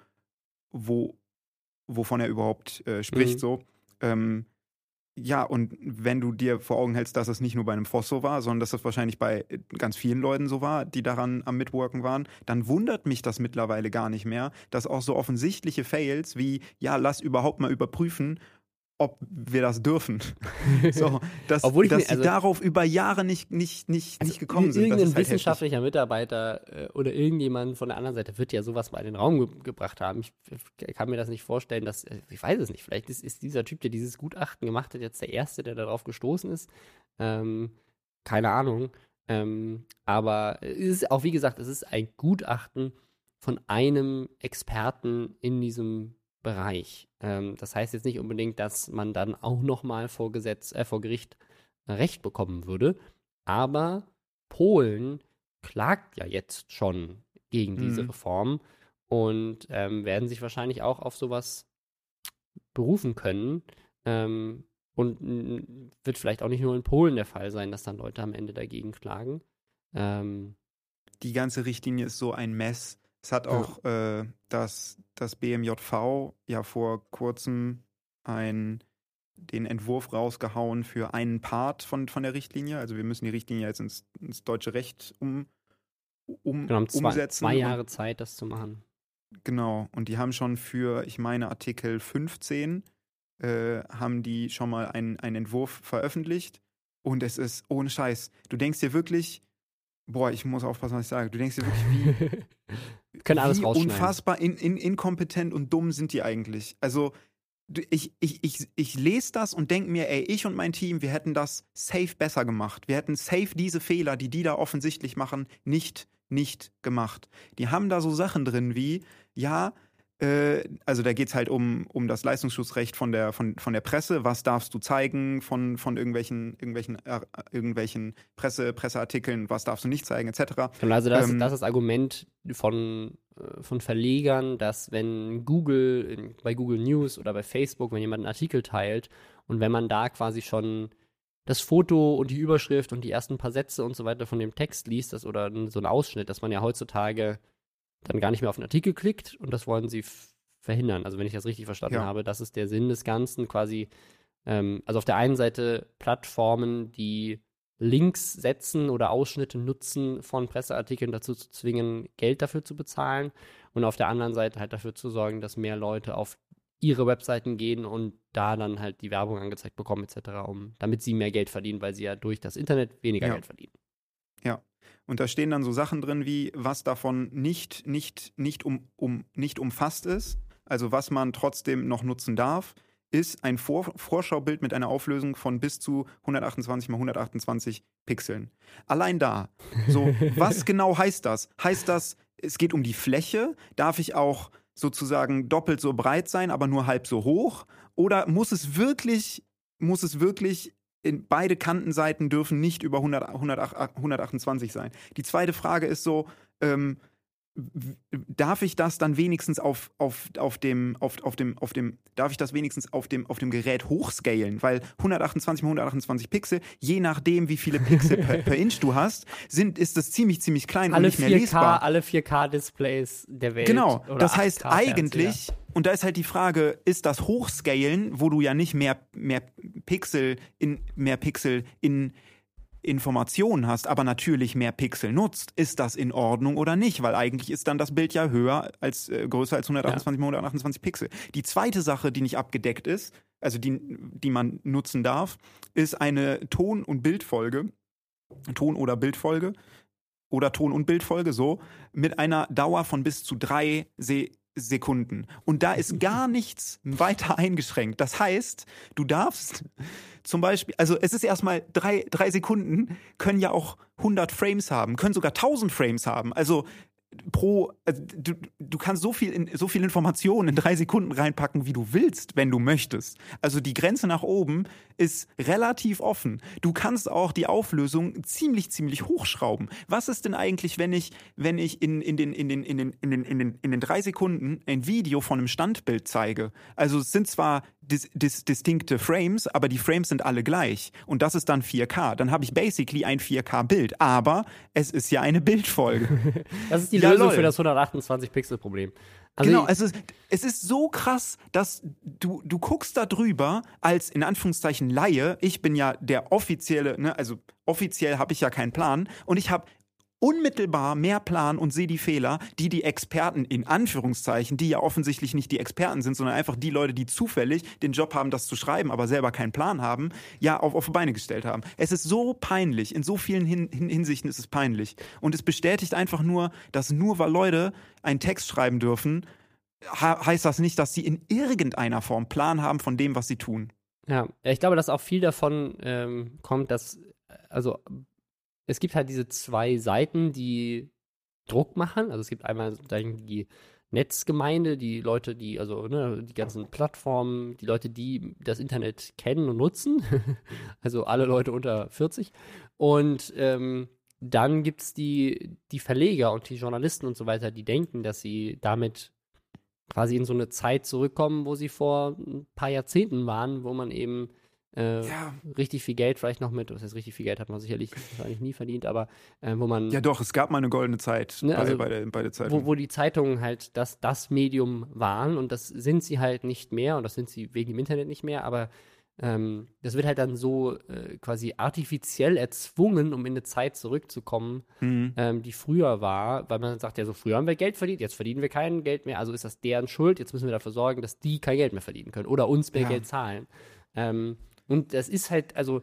wovon er überhaupt spricht. So. Und wenn du dir vor Augen hältst, dass es nicht nur bei einem Voss so war, sondern dass es wahrscheinlich bei ganz vielen Leuten so war, die daran am Mitwirken waren, dann wundert mich das mittlerweile gar nicht mehr, dass auch so offensichtliche Fails wie, ja, lass überhaupt mal überprüfen, ob wir das dürfen. So, dass sie darauf über Jahre nicht gekommen sind. Irgendein wissenschaftlicher Mitarbeiter oder irgendjemand von der anderen Seite wird ja sowas mal in den Raum gebracht haben. Ich kann mir das nicht vorstellen, ich weiß es nicht, vielleicht ist dieser Typ, der dieses Gutachten gemacht hat, jetzt der Erste, der darauf gestoßen ist. Keine Ahnung. Aber es ist auch, wie gesagt, es ist ein Gutachten von einem Experten in diesem Bereich. Das heißt jetzt nicht unbedingt, dass man dann auch nochmal vor Gericht Recht bekommen würde, aber Polen klagt ja jetzt schon gegen diese Reform und werden sich wahrscheinlich auch auf sowas berufen können und wird vielleicht auch nicht nur in Polen der Fall sein, dass dann Leute am Ende dagegen klagen. Die ganze Richtlinie ist so ein Mess. Es hat auch das BMJV ja vor kurzem den Entwurf rausgehauen für einen Part von der Richtlinie. Also wir müssen die Richtlinie jetzt ins deutsche Recht umsetzen. 2 Jahre Zeit, das zu machen. Genau. Und die haben schon für, ich meine, Artikel 15 haben die schon mal einen Entwurf veröffentlicht. Und es ist ohne Scheiß. Du denkst dir wirklich, ich muss aufpassen, was ich sage. Du denkst dir wirklich, können alles wie unfassbar inkompetent und dumm sind die eigentlich. Also ich lese das und denke mir, ich und mein Team, wir hätten das safe besser gemacht. Wir hätten safe diese Fehler, die da offensichtlich machen, nicht gemacht. Die haben da so Sachen drin wie, also da geht es halt um das Leistungsschutzrecht von der Presse. Was darfst du zeigen von irgendwelchen Presseartikeln, was darfst du nicht zeigen, etc. Also das ist das Argument von Verlegern, dass wenn bei Google News oder bei Facebook, wenn jemand einen Artikel teilt und wenn man da quasi schon das Foto und die Überschrift und die ersten paar Sätze und so weiter von dem Text liest, oder so ein Ausschnitt, dass man ja heutzutage dann gar nicht mehr auf den Artikel klickt und das wollen sie verhindern. Also wenn ich das richtig verstanden habe, das ist der Sinn des Ganzen quasi. Also auf der einen Seite Plattformen, die Links setzen oder Ausschnitte nutzen von Presseartikeln dazu zu zwingen, Geld dafür zu bezahlen und auf der anderen Seite halt dafür zu sorgen, dass mehr Leute auf ihre Webseiten gehen und da dann halt die Werbung angezeigt bekommen etc., damit sie mehr Geld verdienen, weil sie ja durch das Internet weniger Geld verdienen. Ja. Und da stehen dann so Sachen drin wie, was davon nicht umfasst ist, also was man trotzdem noch nutzen darf, ist ein Vorschaubild mit einer Auflösung von bis zu 128 mal 128 Pixeln. Allein da. So, was genau heißt das? Heißt das, es geht um die Fläche? Darf ich auch sozusagen doppelt so breit sein, aber nur halb so hoch? Oder muss es wirklich beide Kantenseiten dürfen nicht über 128 sein. Die zweite Frage ist so, darf ich das dann wenigstens auf dem Gerät hochscalen? Weil 128 mal 128 Pixel, je nachdem, wie viele Pixel per Inch du hast, ist das ziemlich klein und nicht mehr lesbar. Alle 4K-Displays der Welt. Genau, oder das heißt 8K eigentlich, und da ist halt die Frage, ist das Hochscalen, wo du ja nicht mehr Pixel in Informationen hast, aber natürlich mehr Pixel nutzt, ist das in Ordnung oder nicht? Weil eigentlich ist dann das Bild ja größer als 128 mal 128 Pixel. Die zweite Sache, die nicht abgedeckt ist, also die man nutzen darf, ist eine Ton- und Bildfolge so, mit einer Dauer von bis zu 3 Sekunden. Und da ist gar nichts weiter eingeschränkt. Das heißt, du darfst zum Beispiel, also es ist erstmal 3 Sekunden, können ja auch 100 Frames haben, können sogar 1000 Frames haben. Also du kannst so viel Informationen in 3 Sekunden reinpacken, wie du willst, wenn du möchtest. Also die Grenze nach oben ist relativ offen. Du kannst auch die Auflösung ziemlich hochschrauben. Was ist denn eigentlich, wenn ich in den 3 Sekunden ein Video von einem Standbild zeige? Also es sind zwar distinkte Frames, aber die Frames sind alle gleich. Und das ist dann 4K. Dann habe ich basically ein 4K-Bild. Aber es ist ja eine Bildfolge. Das ist die Lösung für das 128-Pixel-Problem. Also genau, es ist so krass, dass du guckst da drüber als, in Anführungszeichen, Laie. Ich bin ja der offizielle, ne, also offiziell habe ich ja keinen Plan. Und ich habe unmittelbar mehr Plan und sehe die Fehler, die Experten, in Anführungszeichen, die ja offensichtlich nicht die Experten sind, sondern einfach die Leute, die zufällig den Job haben, das zu schreiben, aber selber keinen Plan haben, ja, auf die Beine gestellt haben. Es ist so peinlich, in so vielen Hinsichten ist es peinlich. Und es bestätigt einfach nur, dass nur weil Leute einen Text schreiben dürfen, heißt das nicht, dass sie in irgendeiner Form Plan haben von dem, was sie tun. Ja, ich glaube, dass auch viel davon kommt, dass, also es gibt halt diese 2 Seiten, die Druck machen. Also es gibt einmal die Netzgemeinde, die Leute, die, also die ganzen Plattformen, die Leute, die das Internet kennen und nutzen. Also alle Leute unter 40. Und dann gibt es die Verleger und die Journalisten und so weiter, die denken, dass sie damit quasi in so eine Zeit zurückkommen, wo sie vor ein paar Jahrzehnten waren, wo man eben richtig viel Geld vielleicht noch was heißt richtig viel Geld, hat man sicherlich wahrscheinlich nie verdient, aber wo man... Ja doch, es gab mal eine goldene Zeit bei der Zeitung. Wo die Zeitungen halt das Medium waren und das sind sie halt nicht mehr und das sind sie wegen dem Internet nicht mehr, aber das wird halt dann so quasi artifiziell erzwungen, um in eine Zeit zurückzukommen, die früher war, weil man sagt, ja so früher haben wir Geld verdient, jetzt verdienen wir kein Geld mehr, also ist das deren Schuld, jetzt müssen wir dafür sorgen, dass die kein Geld mehr verdienen können oder uns mehr Geld zahlen. Und das ist halt, also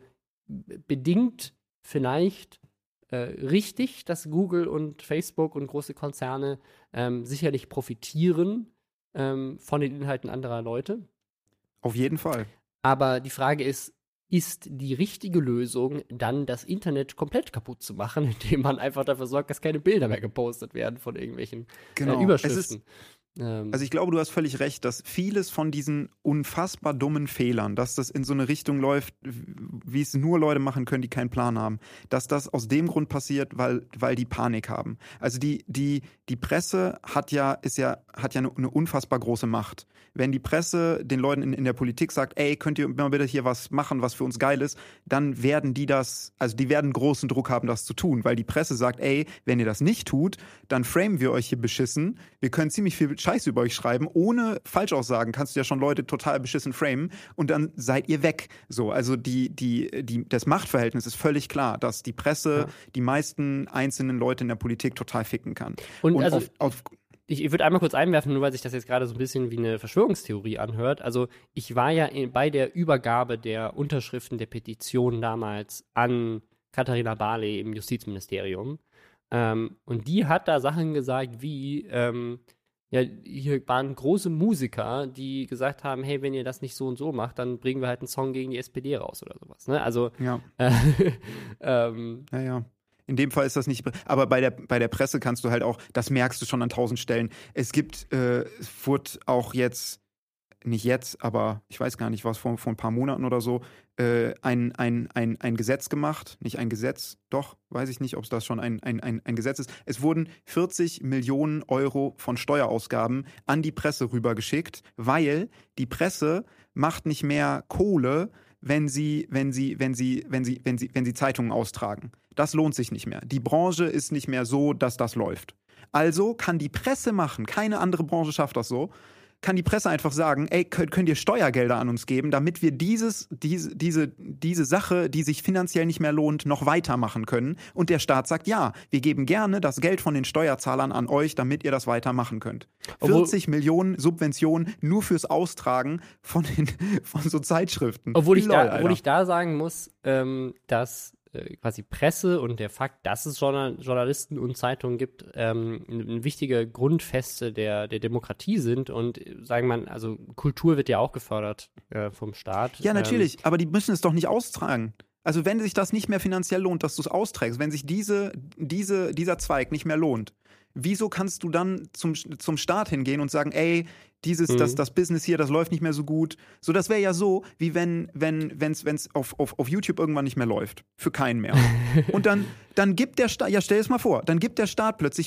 bedingt vielleicht richtig, dass Google und Facebook und große Konzerne sicherlich profitieren von den Inhalten anderer Leute. Auf jeden Fall. Aber die Frage ist die richtige Lösung, dann das Internet komplett kaputt zu machen, indem man einfach dafür sorgt, dass keine Bilder mehr gepostet werden von irgendwelchen Überschriften. Also ich glaube, du hast völlig recht, dass vieles von diesen unfassbar dummen Fehlern, dass das in so eine Richtung läuft, wie es nur Leute machen können, die keinen Plan haben, dass das aus dem Grund passiert, weil die Panik haben. Also die Presse hat ja eine unfassbar große Macht. Wenn die Presse den Leuten in der Politik sagt, ey, könnt ihr mal bitte hier was machen, was für uns geil ist, dann werden die werden großen Druck haben, das zu tun, weil die Presse sagt, ey, wenn ihr das nicht tut, dann framen wir euch hier beschissen, wir können ziemlich viel Scheiße über euch schreiben, ohne Falschaussagen kannst du ja schon Leute total beschissen framen und dann seid ihr weg. So, also das Machtverhältnis ist völlig klar, dass die Presse die meisten einzelnen Leute in der Politik total ficken kann. Und also ich würde einmal kurz einwerfen, nur weil sich das jetzt gerade so ein bisschen wie eine Verschwörungstheorie anhört. Also ich war ja bei der Übergabe der Unterschriften der Petition damals an Katharina Barley im Justizministerium. Und die hat da Sachen gesagt wie, hier waren große Musiker, die gesagt haben, hey, wenn ihr das nicht so und so macht, dann bringen wir halt einen Song gegen die SPD raus oder sowas. Ne? Also In dem Fall ist das nicht, aber bei der Presse kannst du halt auch, das merkst du schon an 1000 Stellen. Es wurde auch jetzt, nicht jetzt, aber ich weiß gar nicht, was vor ein paar Monaten oder so, ein Gesetz gemacht, nicht ein Gesetz, doch, weiß ich nicht, ob es das schon ein Gesetz ist. Es wurden 40 Millionen Euro von Steuerausgaben an die Presse rübergeschickt, weil die Presse macht nicht mehr Kohle, wenn sie Zeitungen austragen. Das lohnt sich nicht mehr. Die Branche ist nicht mehr so, dass das läuft. Also kann die Presse machen, keine andere Branche schafft das so, kann die Presse einfach sagen, ey, könnt ihr Steuergelder an uns geben, damit wir diese Sache, die sich finanziell nicht mehr lohnt, noch weitermachen können. Und der Staat sagt, ja, wir geben gerne das Geld von den Steuerzahlern an euch, damit ihr das weitermachen könnt. 40 Millionen Subventionen nur fürs Austragen von so Zeitschriften. Obwohl ich da sagen muss, dass quasi Presse und der Fakt, dass es Journalisten und Zeitungen gibt, eine wichtige Grundfeste der Demokratie sind und sagen wir mal, also Kultur wird ja auch gefördert vom Staat. Ja, natürlich, aber die müssen es doch nicht austragen. Also wenn sich das nicht mehr finanziell lohnt, dass du es austrägst, wenn sich dieser Zweig nicht mehr lohnt, wieso kannst du dann zum Staat hingehen und sagen, ey, das Business hier, das läuft nicht mehr so gut. So, das wäre ja so, wie wenn's auf YouTube irgendwann nicht mehr läuft. Für keinen mehr. Und dann gibt der Staat, ja, stell es mal vor, dann gibt der Staat plötzlich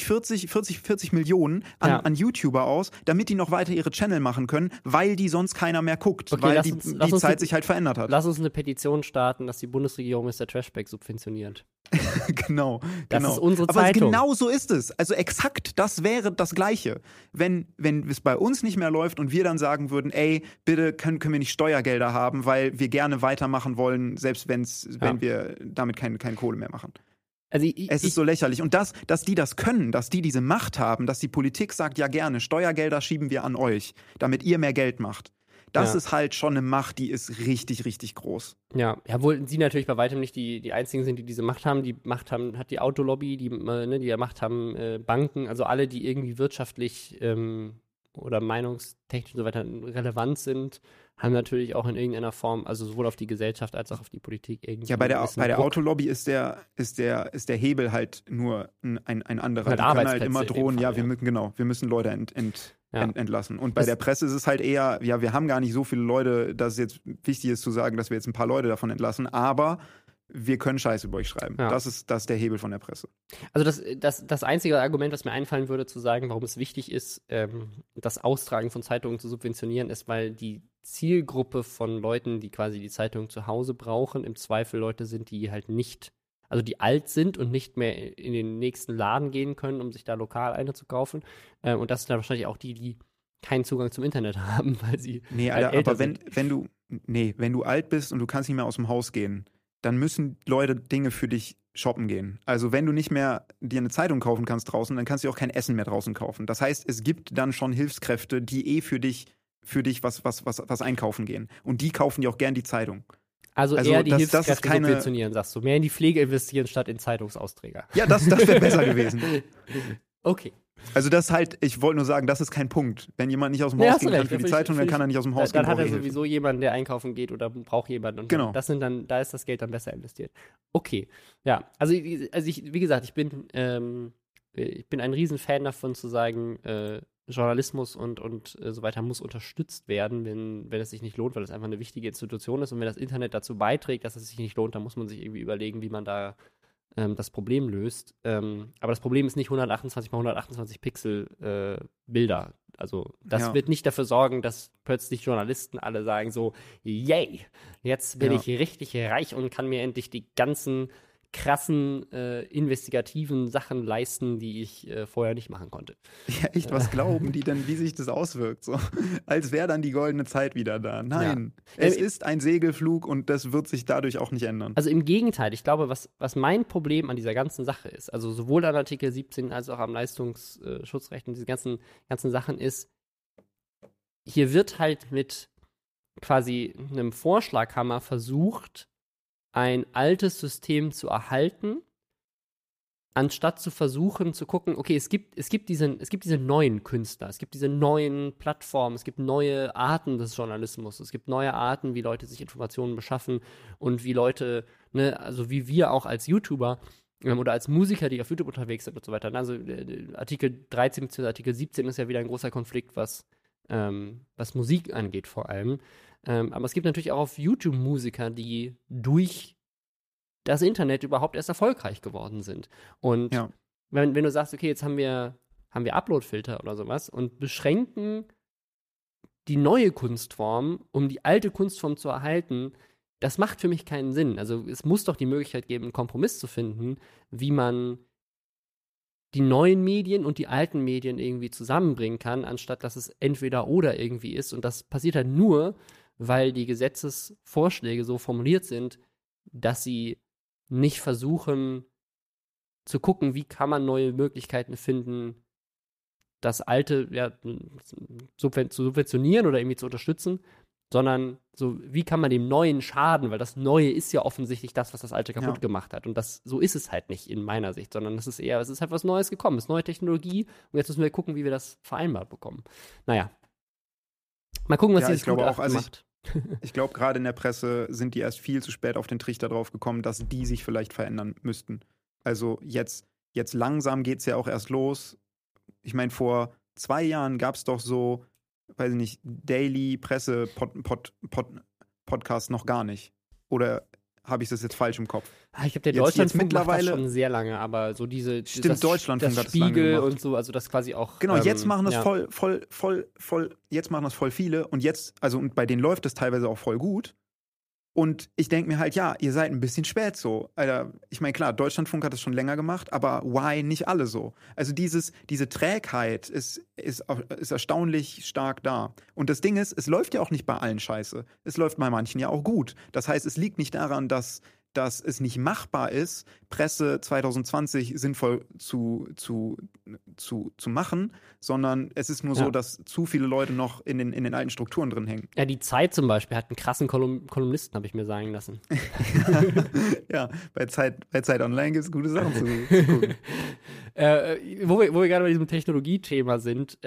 40 Millionen an YouTuber aus, damit die noch weiter ihre Channel machen können, weil die sonst keiner mehr guckt, okay, weil die Zeit sich halt verändert hat. Lass uns eine Petition starten, dass die Bundesregierung Mr. Trashback subventioniert. Genau. Das ist unsere Aber Zeitung. genau so ist es. Also exakt, das wäre das Gleiche. Wenn es bei uns nicht mehr läuft und wir dann sagen würden, ey, bitte können wir nicht Steuergelder haben, weil wir gerne weitermachen wollen, selbst wenn wir damit keine Kohle mehr machen. Also es ist so lächerlich. Und dass die das können, dass die diese Macht haben, dass die Politik sagt, ja gerne, Steuergelder schieben wir an euch, damit ihr mehr Geld macht. Das ist halt schon eine Macht, die ist richtig, richtig groß. Ja, obwohl sie natürlich bei weitem nicht die einzigen sind, die diese Macht haben. Die Macht hat die Autolobby, die Macht haben Banken, also alle, die irgendwie wirtschaftlich oder meinungstechnisch und so weiter relevant sind, haben natürlich auch in irgendeiner Form, also sowohl auf die Gesellschaft als auch auf die Politik irgendwie. Ja, bei der Autolobby ist der Hebel halt nur ein anderer. Halt die können halt immer drohen, Fall, wir müssen Leute entlassen. Und bei der Presse ist es halt eher, ja, wir haben gar nicht so viele Leute, dass es jetzt wichtig ist zu sagen, dass wir jetzt ein paar Leute davon entlassen, aber wir können Scheiße über euch schreiben. Ja. Das ist der Hebel von der Presse. Also das einzige Argument, was mir einfallen würde, zu sagen, warum es wichtig ist, das Austragen von Zeitungen zu subventionieren, ist, weil die Zielgruppe von Leuten, die quasi die Zeitung zu Hause brauchen, im Zweifel Leute sind, die halt nicht, also die alt sind und nicht mehr in den nächsten Laden gehen können, um sich da lokal eine zu kaufen. Und das sind dann wahrscheinlich auch die keinen Zugang zum Internet haben, weil sie älter sind. Wenn du alt bist und du kannst nicht mehr aus dem Haus gehen, dann müssen Leute Dinge für dich shoppen gehen. Also wenn du nicht mehr dir eine Zeitung kaufen kannst draußen, dann kannst du auch kein Essen mehr draußen kaufen. Das heißt, es gibt dann schon Hilfskräfte, die für dich was einkaufen gehen. Und die kaufen dir auch gern die Zeitung. Also eher die Hilfskräfte subventionieren, sagst du. Mehr in die Pflege investieren statt in Zeitungsausträger. Ja, das wäre besser gewesen. Okay. Also das halt, ich wollte nur sagen, das ist kein Punkt. Wenn jemand nicht aus dem Haus gehen kann für die Zeitung, dann kann er nicht aus dem Haus gehen. Dann hat er sowieso jemanden, der einkaufen geht oder braucht jemanden. Und genau. Da ist das Geld dann besser investiert. Okay. Ja, also wie gesagt, ich bin ein Riesenfan davon zu sagen, Journalismus und so weiter muss unterstützt werden, wenn es sich nicht lohnt, weil es einfach eine wichtige Institution ist. Und wenn das Internet dazu beiträgt, dass es sich nicht lohnt, dann muss man sich irgendwie überlegen, wie man da das Problem löst. Aber das Problem ist nicht 128 mal 128 Pixel Bilder. Also das wird nicht dafür sorgen, dass plötzlich Journalisten alle sagen so, yay, jetzt bin ich richtig reich und kann mir endlich die ganzen krassen, investigativen Sachen leisten, die ich vorher nicht machen konnte. Ja, echt, was glauben die denn, wie sich das auswirkt? So, als wäre dann die goldene Zeit wieder da. Nein, es ist ein Segelflug und das wird sich dadurch auch nicht ändern. Also im Gegenteil, ich glaube, was mein Problem an dieser ganzen Sache ist, also sowohl an Artikel 17 als auch am Leistungsschutzrecht und diese ganzen Sachen ist, hier wird halt mit quasi einem Vorschlaghammer versucht, ein altes System zu erhalten, anstatt zu versuchen zu gucken, okay, es gibt diese neuen Künstler, es gibt diese neuen Plattformen, es gibt neue Arten des Journalismus, es gibt neue Arten, wie Leute sich Informationen beschaffen und wie Leute, also wie wir auch als YouTuber oder als Musiker, die auf YouTube unterwegs sind und so weiter. Also Artikel 13 bzw. Artikel 17 ist ja wieder ein großer Konflikt, was Musik angeht vor allem. Aber es gibt natürlich auch auf YouTube Musiker, die durch das Internet überhaupt erst erfolgreich geworden sind. Und Ja. wenn du sagst, okay, jetzt haben wir Upload-Filter oder sowas und beschränken die neue Kunstform, um die alte Kunstform zu erhalten, das macht für mich keinen Sinn. Also es muss doch die Möglichkeit geben, einen Kompromiss zu finden, wie man die neuen Medien und die alten Medien irgendwie zusammenbringen kann, anstatt dass es entweder oder irgendwie ist. Und das passiert halt nur, weil die Gesetzesvorschläge so formuliert sind, dass sie nicht versuchen zu gucken, wie kann man neue Möglichkeiten finden, das Alte zu subventionieren oder irgendwie zu unterstützen, sondern so, wie kann man dem Neuen schaden, weil das Neue ist ja offensichtlich das, was das Alte kaputt gemacht hat. Und so ist es halt nicht in meiner Sicht, sondern es ist halt was Neues gekommen, es ist neue Technologie und jetzt müssen wir gucken, wie wir das vereinbart bekommen. Naja. Mal gucken, was dieses Gutachten macht. Ich glaube, gerade in der Presse sind die erst viel zu spät auf den Trichter drauf gekommen, dass die sich vielleicht verändern müssten. Also jetzt langsam geht es ja auch erst los. Ich meine, vor 2 Jahren gab es doch so, weiß ich nicht, Daily-Presse-Podcast noch gar nicht. Oder habe ich das jetzt falsch im Kopf? Ich glaube, der Deutschlandfunk macht das schon sehr lange, aber so Stimmt, Deutschlandfunk das hat das lange Spiegel gemacht. und so, also das quasi auch. Genau, jetzt machen das jetzt machen das voll viele und und bei denen läuft das teilweise auch voll gut. Und ich denke mir halt, ja, ihr seid ein bisschen spät so. Alter, ich meine, klar, Deutschlandfunk hat das schon länger gemacht, aber why nicht alle so? Also diese Trägheit ist erstaunlich stark da. Und das Ding ist, es läuft ja auch nicht bei allen scheiße. Es läuft bei manchen ja auch gut. Das heißt, es liegt nicht daran, dass es nicht machbar ist, Presse 2020 sinnvoll zu machen, sondern es ist nur so, dass zu viele Leute noch in den alten Strukturen drin hängen. Ja, die Zeit zum Beispiel hat einen krassen Kolumnisten, habe ich mir sagen lassen. Ja, bei Zeit Online gibt es gute Sachen zu gucken. Wo wir gerade bei diesem Technologie-Thema sind,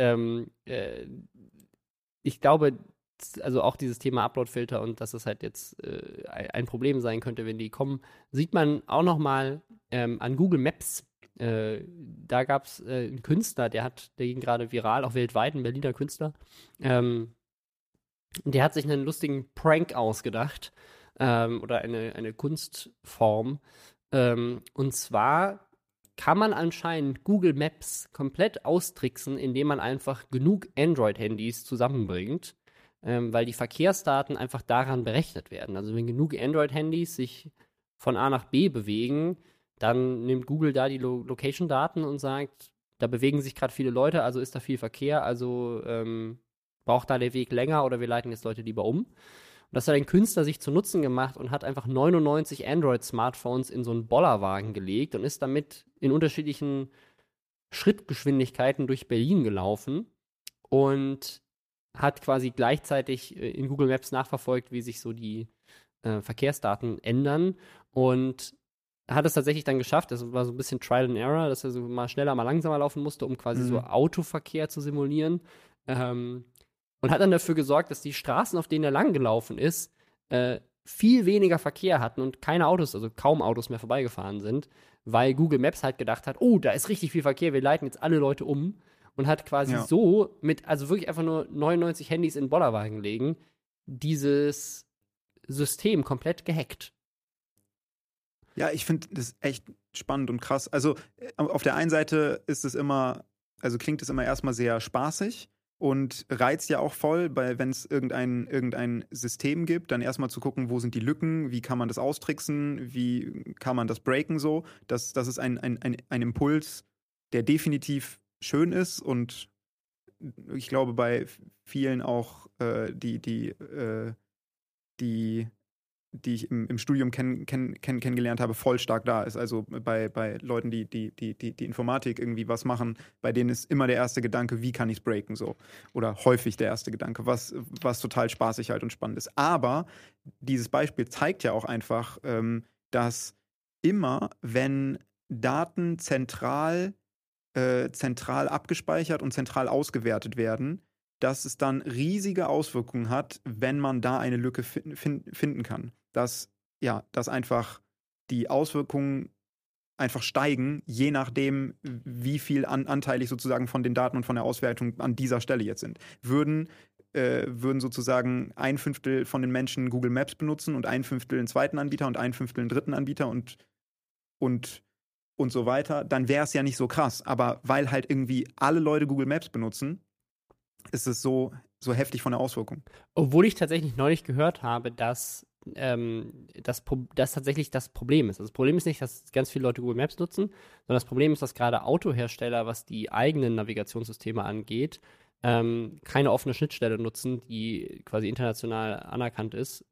ich glaube, also auch dieses Thema Upload-Filter und dass es halt jetzt ein Problem sein könnte, wenn die kommen, sieht man auch noch mal an Google Maps. Da gab es einen Künstler, der ging gerade viral, auch weltweit, ein Berliner Künstler. Der hat sich einen lustigen Prank ausgedacht oder eine Kunstform. Und zwar kann man anscheinend Google Maps komplett austricksen, indem man einfach genug Android-Handys zusammenbringt. Weil die Verkehrsdaten einfach daran berechnet werden. Also wenn genug Android-Handys sich von A nach B bewegen, dann nimmt Google da die Location-Daten und sagt, da bewegen sich gerade viele Leute, also ist da viel Verkehr, also braucht da der Weg länger oder wir leiten jetzt Leute lieber um. Und das hat ein Künstler sich zu Nutzen gemacht und hat einfach 99 Android-Smartphones in so einen Bollerwagen gelegt und ist damit in unterschiedlichen Schrittgeschwindigkeiten durch Berlin gelaufen und hat quasi gleichzeitig in Google Maps nachverfolgt, wie sich so die Verkehrsdaten ändern und hat es tatsächlich dann geschafft, das war so ein bisschen Trial and Error, dass er so mal schneller, mal langsamer laufen musste, um quasi so Autoverkehr zu simulieren und hat dann dafür gesorgt, dass die Straßen, auf denen er lang gelaufen ist, viel weniger Verkehr hatten und keine Autos, also kaum Autos mehr vorbeigefahren sind, weil Google Maps halt gedacht hat, oh, da ist richtig viel Verkehr, wir leiten jetzt alle Leute um. Und hat quasi so also wirklich einfach nur 99 Handys in den Bollerwagen legen, dieses System komplett gehackt. Ja, ich finde das echt spannend und krass. Also auf der einen Seite klingt es immer erstmal sehr spaßig und reizt ja auch voll, weil wenn es irgendein System gibt, dann erstmal zu gucken, wo sind die Lücken, wie kann man das austricksen, wie kann man das breaken so. Das ist ein Impuls, der definitiv schön ist und ich glaube bei vielen auch, die ich im Studium kennengelernt habe, voll stark da ist. Also bei Leuten, die Informatik irgendwie was machen, bei denen ist immer der erste Gedanke, wie kann ich es breaken so. Oder häufig der erste Gedanke, was total spaßig halt und spannend ist. Aber dieses Beispiel zeigt ja auch einfach, dass immer, wenn Daten zentral abgespeichert und zentral ausgewertet werden, dass es dann riesige Auswirkungen hat, wenn man da eine Lücke finden kann. Dass einfach die Auswirkungen einfach steigen, je nachdem, wie viel anteilig sozusagen von den Daten und von der Auswertung an dieser Stelle jetzt sind. Würden würden sozusagen 1/5 von den Menschen Google Maps benutzen und 1/5 einen zweiten Anbieter und 1/5 einen dritten Anbieter und so weiter, dann wäre es ja nicht so krass. Aber weil halt irgendwie alle Leute Google Maps benutzen, ist es so heftig von der Auswirkung. Obwohl ich tatsächlich neulich gehört habe, dass das tatsächlich das Problem ist. Also das Problem ist nicht, dass ganz viele Leute Google Maps nutzen, sondern das Problem ist, dass gerade Autohersteller, was die eigenen Navigationssysteme angeht, keine offene Schnittstelle nutzen, die quasi international anerkannt ist.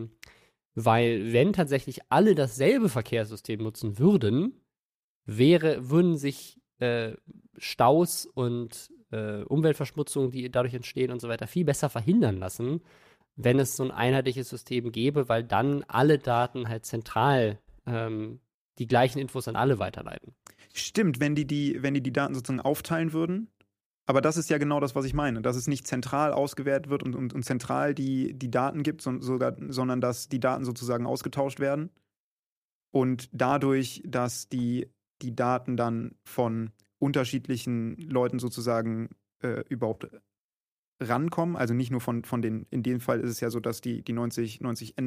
Weil wenn tatsächlich alle dasselbe Verkehrssystem nutzen würden, würden sich Staus und Umweltverschmutzung, die dadurch entstehen und so weiter, viel besser verhindern lassen, wenn es so ein einheitliches System gäbe, weil dann alle Daten halt zentral die gleichen Infos an alle weiterleiten. Stimmt, wenn die Daten sozusagen aufteilen würden. Aber das ist ja genau das, was ich meine. Dass es nicht zentral ausgewertet wird und zentral die Daten gibt, sondern dass die Daten sozusagen ausgetauscht werden. Und dadurch, dass die Daten dann von unterschiedlichen Leuten sozusagen überhaupt rankommen, also nicht nur von den, in dem Fall ist es ja so, dass die 90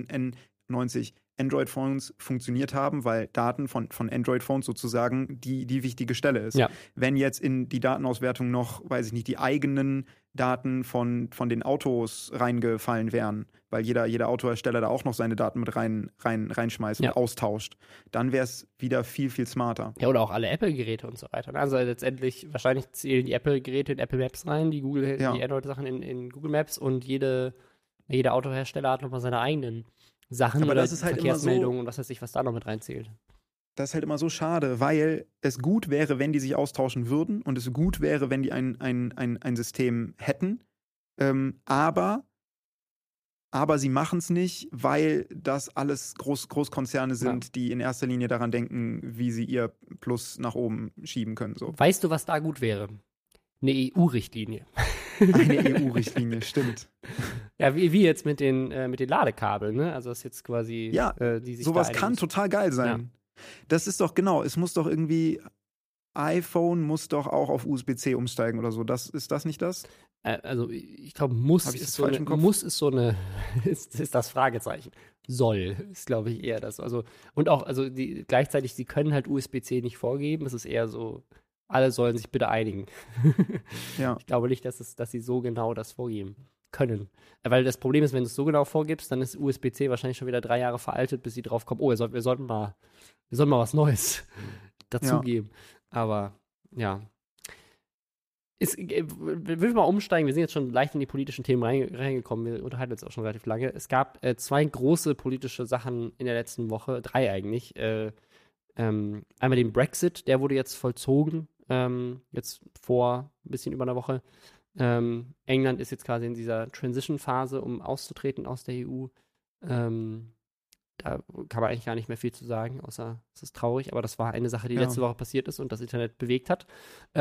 Android-Phones funktioniert haben, weil Daten von Android-Phones sozusagen die wichtige Stelle ist. Ja. Wenn jetzt in die Datenauswertung noch, weiß ich nicht, die eigenen Daten von den Autos reingefallen wären, weil jeder Autohersteller da auch noch seine Daten mit reinschmeißt und austauscht, dann wäre es wieder viel, viel smarter. Ja, oder auch alle Apple-Geräte und so weiter. Also letztendlich, wahrscheinlich zählen die Apple-Geräte in Apple Maps rein, die die Android-Sachen in Google Maps und jeder Autohersteller hat nochmal seine eigenen Sachen aber oder das ist halt Verkehrsmeldungen immer und was weiß ich, was da noch mit reinzählt. Das ist halt immer so schade, weil es gut wäre, wenn die sich austauschen würden und es gut wäre, wenn die ein System hätten. Aber sie machen es nicht, weil das alles Großkonzerne sind, die in erster Linie daran denken, wie sie ihr Plus nach oben schieben können. So. Weißt du, was da gut wäre? Eine EU-Richtlinie. Eine EU-Richtlinie, stimmt. Ja, wie jetzt mit den Ladekabeln, ne? Also das ist jetzt quasi, die sich sowas da kann total geil sein. Ja. Das ist doch genau, es muss doch irgendwie, iPhone muss doch auch auf USB-C umsteigen oder so. Ist das nicht das? Also ich glaube, ist das Fragezeichen. Soll, ist glaube ich eher das. Also, und auch, also gleichzeitig, sie können halt USB-C nicht vorgeben. Es ist eher so, alle sollen sich bitte einigen. Ja. Ich glaube nicht, dass sie so genau das vorgeben können. Weil das Problem ist, wenn du es so genau vorgibst, dann ist USB-C wahrscheinlich schon wieder 3 Jahre veraltet, bis sie drauf kommen, wir sollten mal was Neues dazugeben. Ja. Aber, ja. Will ich mal umsteigen, wir sind jetzt schon leicht in die politischen Themen reingekommen, wir unterhalten uns auch schon relativ lange. Es gab 2 große politische Sachen in der letzten Woche, 3 eigentlich. Einmal den Brexit, der wurde jetzt vollzogen, jetzt vor ein bisschen über einer Woche. England ist jetzt quasi in dieser Transition-Phase, um auszutreten aus der EU. Da kann man eigentlich gar nicht mehr viel zu sagen, außer es ist traurig, aber das war eine Sache, die letzte Woche passiert ist und das Internet bewegt hat.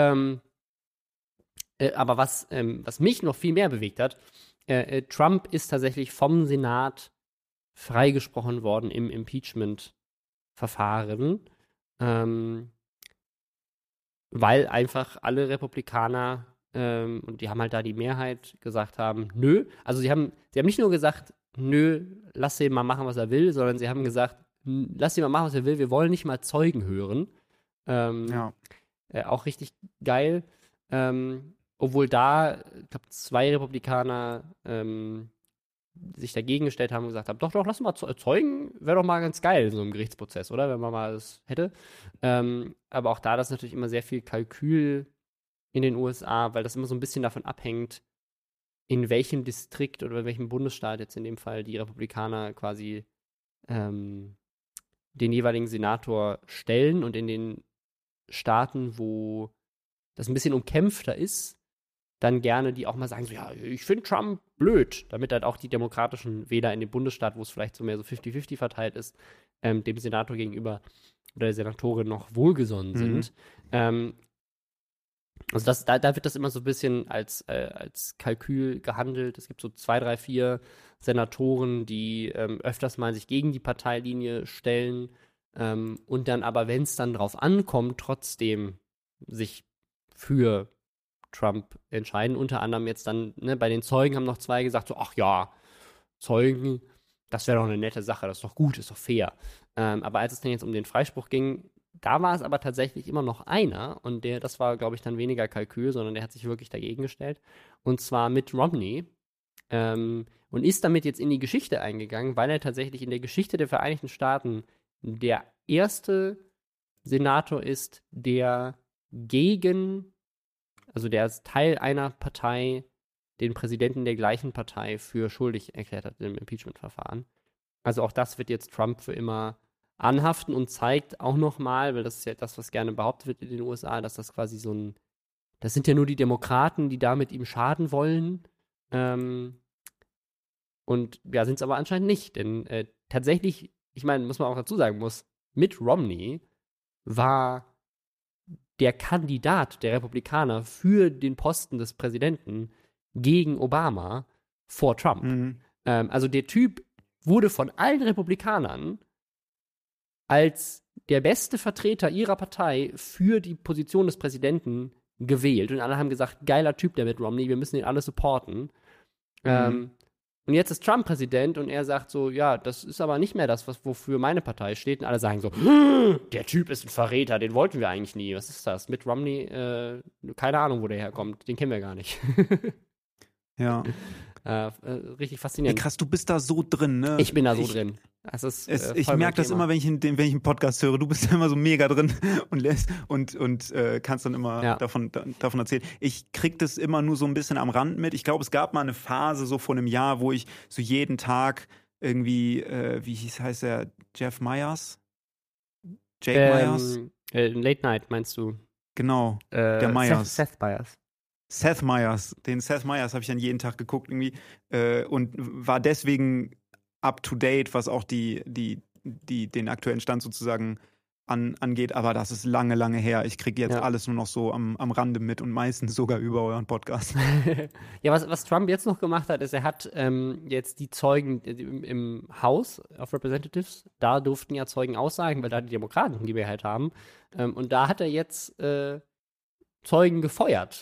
Aber was mich noch viel mehr bewegt hat, Trump ist tatsächlich vom Senat freigesprochen worden im Impeachment-Verfahren, weil einfach alle Republikaner, und die haben halt da die Mehrheit, gesagt haben, nö. Also sie haben nicht nur gesagt, nö, lass ihn mal machen, was er will, sondern sie haben gesagt, lass ihn mal machen, was er will, wir wollen nicht mal Zeugen hören. Auch richtig geil. Obwohl da, ich glaube, 2 Republikaner sich dagegen gestellt haben und gesagt haben, doch, lass mal Zeugen, wäre doch mal ganz geil in so einem Gerichtsprozess, oder? Wenn man mal das hätte. Aber auch da, das ist natürlich immer sehr viel Kalkül in den USA, weil das immer so ein bisschen davon abhängt, in welchem Distrikt oder in welchem Bundesstaat jetzt in dem Fall die Republikaner quasi den jeweiligen Senator stellen, und in den Staaten, wo das ein bisschen umkämpfter ist, dann gerne die auch mal sagen, so, ja, ich finde Trump blöd, damit halt auch die demokratischen Wähler in dem Bundesstaat, wo es vielleicht so mehr so 50-50 verteilt ist, dem Senator gegenüber oder der Senatorin noch wohlgesonnen sind. Also da wird das immer so ein bisschen als Kalkül gehandelt. Es gibt so 2, 3, 4 Senatoren, die öfters mal sich gegen die Parteilinie stellen und dann aber, wenn es dann drauf ankommt, trotzdem sich für Trump entscheiden. Unter anderem jetzt dann, ne, bei den Zeugen haben noch 2 gesagt, so, ach ja, Zeugen, das wäre doch eine nette Sache, das ist doch gut, ist doch fair. Aber als es dann jetzt um den Freispruch ging, da war es aber tatsächlich immer noch einer und das war, glaube ich, dann weniger Kalkül, sondern der hat sich wirklich dagegen gestellt. Und zwar Mitt Romney. Und ist damit jetzt in die Geschichte eingegangen, weil er tatsächlich in der Geschichte der Vereinigten Staaten der erste Senator ist, der der als Teil einer Partei den Präsidenten der gleichen Partei für schuldig erklärt hat im Impeachment-Verfahren. Also auch das wird jetzt Trump für immer anhaften und zeigt auch nochmal, weil das ist ja das, was gerne behauptet wird in den USA, dass das quasi das sind ja nur die Demokraten, die damit ihm schaden wollen. Und ja, sind es aber anscheinend nicht, denn tatsächlich, ich meine, muss man auch dazu sagen, Mitt Romney war der Kandidat der Republikaner für den Posten des Präsidenten gegen Obama vor Trump. Mhm. Also der Typ wurde von allen Republikanern als der beste Vertreter ihrer Partei für die Position des Präsidenten gewählt. Und alle haben gesagt, geiler Typ, der Mitt Romney, wir müssen ihn alle supporten. Und jetzt ist Trump Präsident und er sagt so, ja, das ist aber nicht mehr das, wofür meine Partei steht. Und alle sagen so, der Typ ist ein Verräter, den wollten wir eigentlich nie. Was ist das? Mitt Romney, keine Ahnung, wo der herkommt. Den kennen wir gar nicht. Ja. Richtig faszinierend. Krass, du bist da so drin, ne? Ich bin da so drin. Das ist, ich merke das immer, wenn ich einen Podcast höre. Du bist da immer so mega drin und kannst dann immer davon erzählen. Ich krieg das immer nur so ein bisschen am Rand mit. Ich glaube, es gab mal eine Phase so vor einem Jahr, wo ich so jeden Tag irgendwie, heißt der, Jeff Myers? Jake Myers? Late Night, meinst du? Genau, der Myers. Seth Myers. Seth Myers. Den Seth Myers habe ich dann jeden Tag geguckt irgendwie und war deswegen up to date, was auch den aktuellen Stand sozusagen angeht, aber das ist lange, lange her. Ich kriege jetzt alles nur noch so am Rande mit und meistens sogar über euren Podcast. Ja, was Trump jetzt noch gemacht hat, ist, er hat jetzt die Zeugen im House of Representatives, da durften ja Zeugen aussagen, weil da die Demokraten die Mehrheit haben. Und da hat er jetzt Zeugen gefeuert,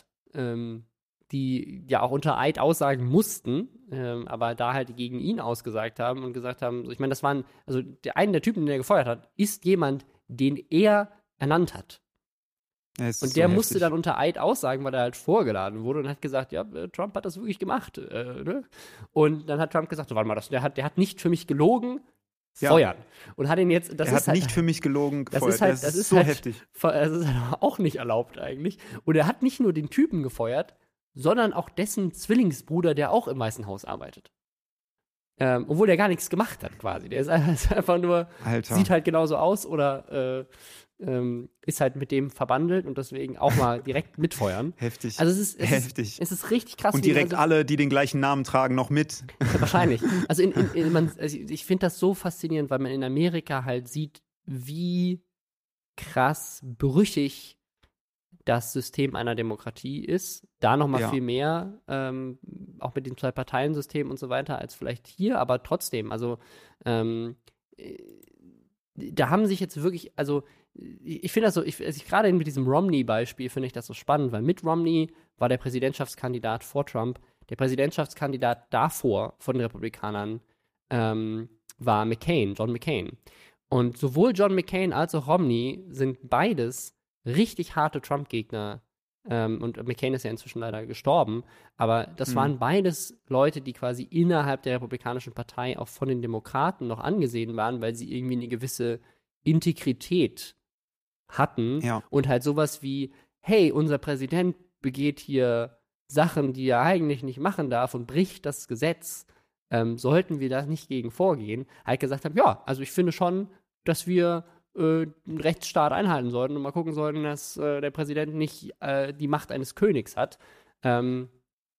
die ja auch unter Eid aussagen mussten, aber da halt gegen ihn ausgesagt haben und gesagt haben, ich meine, einer der Typen, den er gefeuert hat, ist jemand, den er ernannt hat. Und der musste dann unter Eid aussagen, weil er halt vorgeladen wurde und hat gesagt, ja, Trump hat das wirklich gemacht. Ne? Und dann hat Trump gesagt, so, warte mal, der hat nicht für mich gelogen, feuern. Und hat ihn jetzt, er hat nicht für mich gelogen, gefeuert. Das ist so heftig. Das ist halt auch nicht erlaubt eigentlich. Und er hat nicht nur den Typen gefeuert, sondern auch dessen Zwillingsbruder, der auch im Weißen Haus arbeitet. Obwohl der gar nichts gemacht hat, quasi. Der ist einfach nur, sieht halt genauso aus oder ist halt mit dem verbandelt und deswegen auch mal direkt mitfeuern. Heftig. Also es ist richtig krass. Und direkt alle, die den gleichen Namen tragen, noch mit. Wahrscheinlich. Also ich finde das so faszinierend, weil man in Amerika halt sieht, wie krass brüchig das System einer Demokratie ist. Da noch mal viel mehr, auch mit dem Zwei-Parteien-System und so weiter, als vielleicht hier, aber trotzdem, also da haben sich jetzt wirklich, also ich finde das so, gerade mit diesem Romney-Beispiel finde ich das so spannend, weil Mitt Romney war der Präsidentschaftskandidat vor Trump. Der Präsidentschaftskandidat davor von den Republikanern war John McCain. Und sowohl John McCain als auch Romney sind beides richtig harte Trump-Gegner. Und McCain ist ja inzwischen leider gestorben. Aber das waren beides Leute, die quasi innerhalb der Republikanischen Partei auch von den Demokraten noch angesehen waren, weil sie irgendwie eine gewisse Integrität hatten. Ja. Und halt sowas wie, hey, unser Präsident begeht hier Sachen, die er eigentlich nicht machen darf und bricht das Gesetz. Sollten wir da nicht gegen vorgehen? Halt gesagt haben, ja, also ich finde schon, dass wir einen Rechtsstaat einhalten sollten und mal gucken sollten, dass der Präsident nicht die Macht eines Königs hat. Und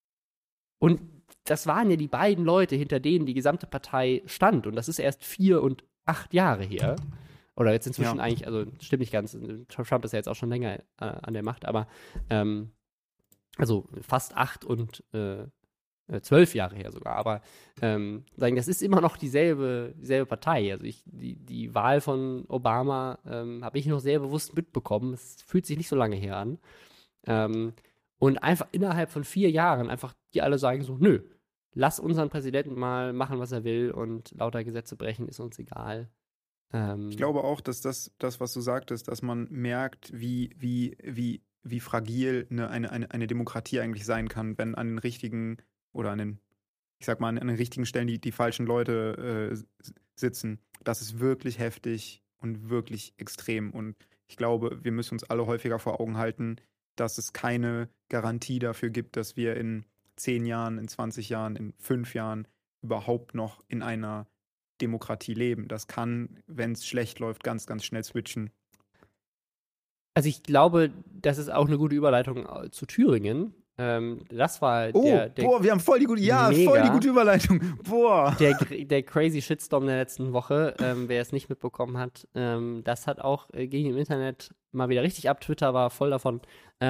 das waren ja die beiden Leute, hinter denen die gesamte Partei stand. Und das ist erst 4 und 8 Jahre her. Oder jetzt inzwischen eigentlich, also stimmt nicht ganz, Trump ist ja jetzt auch schon länger an der Macht, aber also fast 8 und 12 Jahre her sogar, aber sagen, das ist immer noch dieselbe Partei. Also die Wahl von Obama habe ich noch sehr bewusst mitbekommen. Es fühlt sich nicht so lange her an. Und einfach innerhalb von 4 Jahren einfach die alle sagen so, nö, lass unseren Präsidenten mal machen, was er will und lauter Gesetze brechen, ist uns egal. Ich glaube auch, dass das, was du sagtest, dass man merkt, wie fragil eine Demokratie eigentlich sein kann, wenn an den richtigen oder ich sag mal, an den richtigen Stellen die falschen Leute sitzen. Das ist wirklich heftig und wirklich extrem. Und ich glaube, wir müssen uns alle häufiger vor Augen halten, dass es keine Garantie dafür gibt, dass wir in 10 Jahren, in 20 Jahren, in 5 Jahren überhaupt noch in einer Demokratie leben. Das kann, wenn es schlecht läuft, ganz, ganz schnell switchen. Also ich glaube, das ist auch eine gute Überleitung zu Thüringen. Das war der wir haben voll die gute Überleitung. Boah. Der crazy Shitstorm der letzten Woche, wer es nicht mitbekommen hat, das hat auch gegen im Internet mal wieder richtig ab. Twitter war voll davon.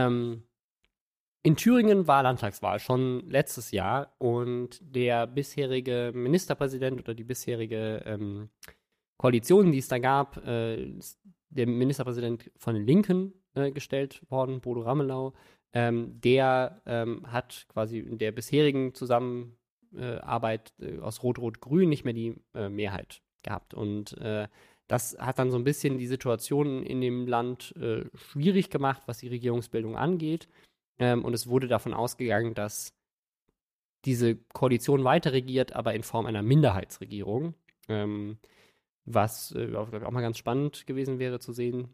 In Thüringen war Landtagswahl schon letztes Jahr und der bisherige Ministerpräsident oder die bisherige Koalition, die es da gab, ist der Ministerpräsident von den Linken gestellt worden, Bodo Ramelow. Der hat quasi in der bisherigen Zusammenarbeit aus Rot-Rot-Grün nicht mehr die Mehrheit gehabt. Und das hat dann so ein bisschen die Situation in dem Land schwierig gemacht, was die Regierungsbildung angeht. Und es wurde davon ausgegangen, dass diese Koalition weiter regiert, aber in Form einer Minderheitsregierung. Was auch mal ganz spannend gewesen wäre zu sehen.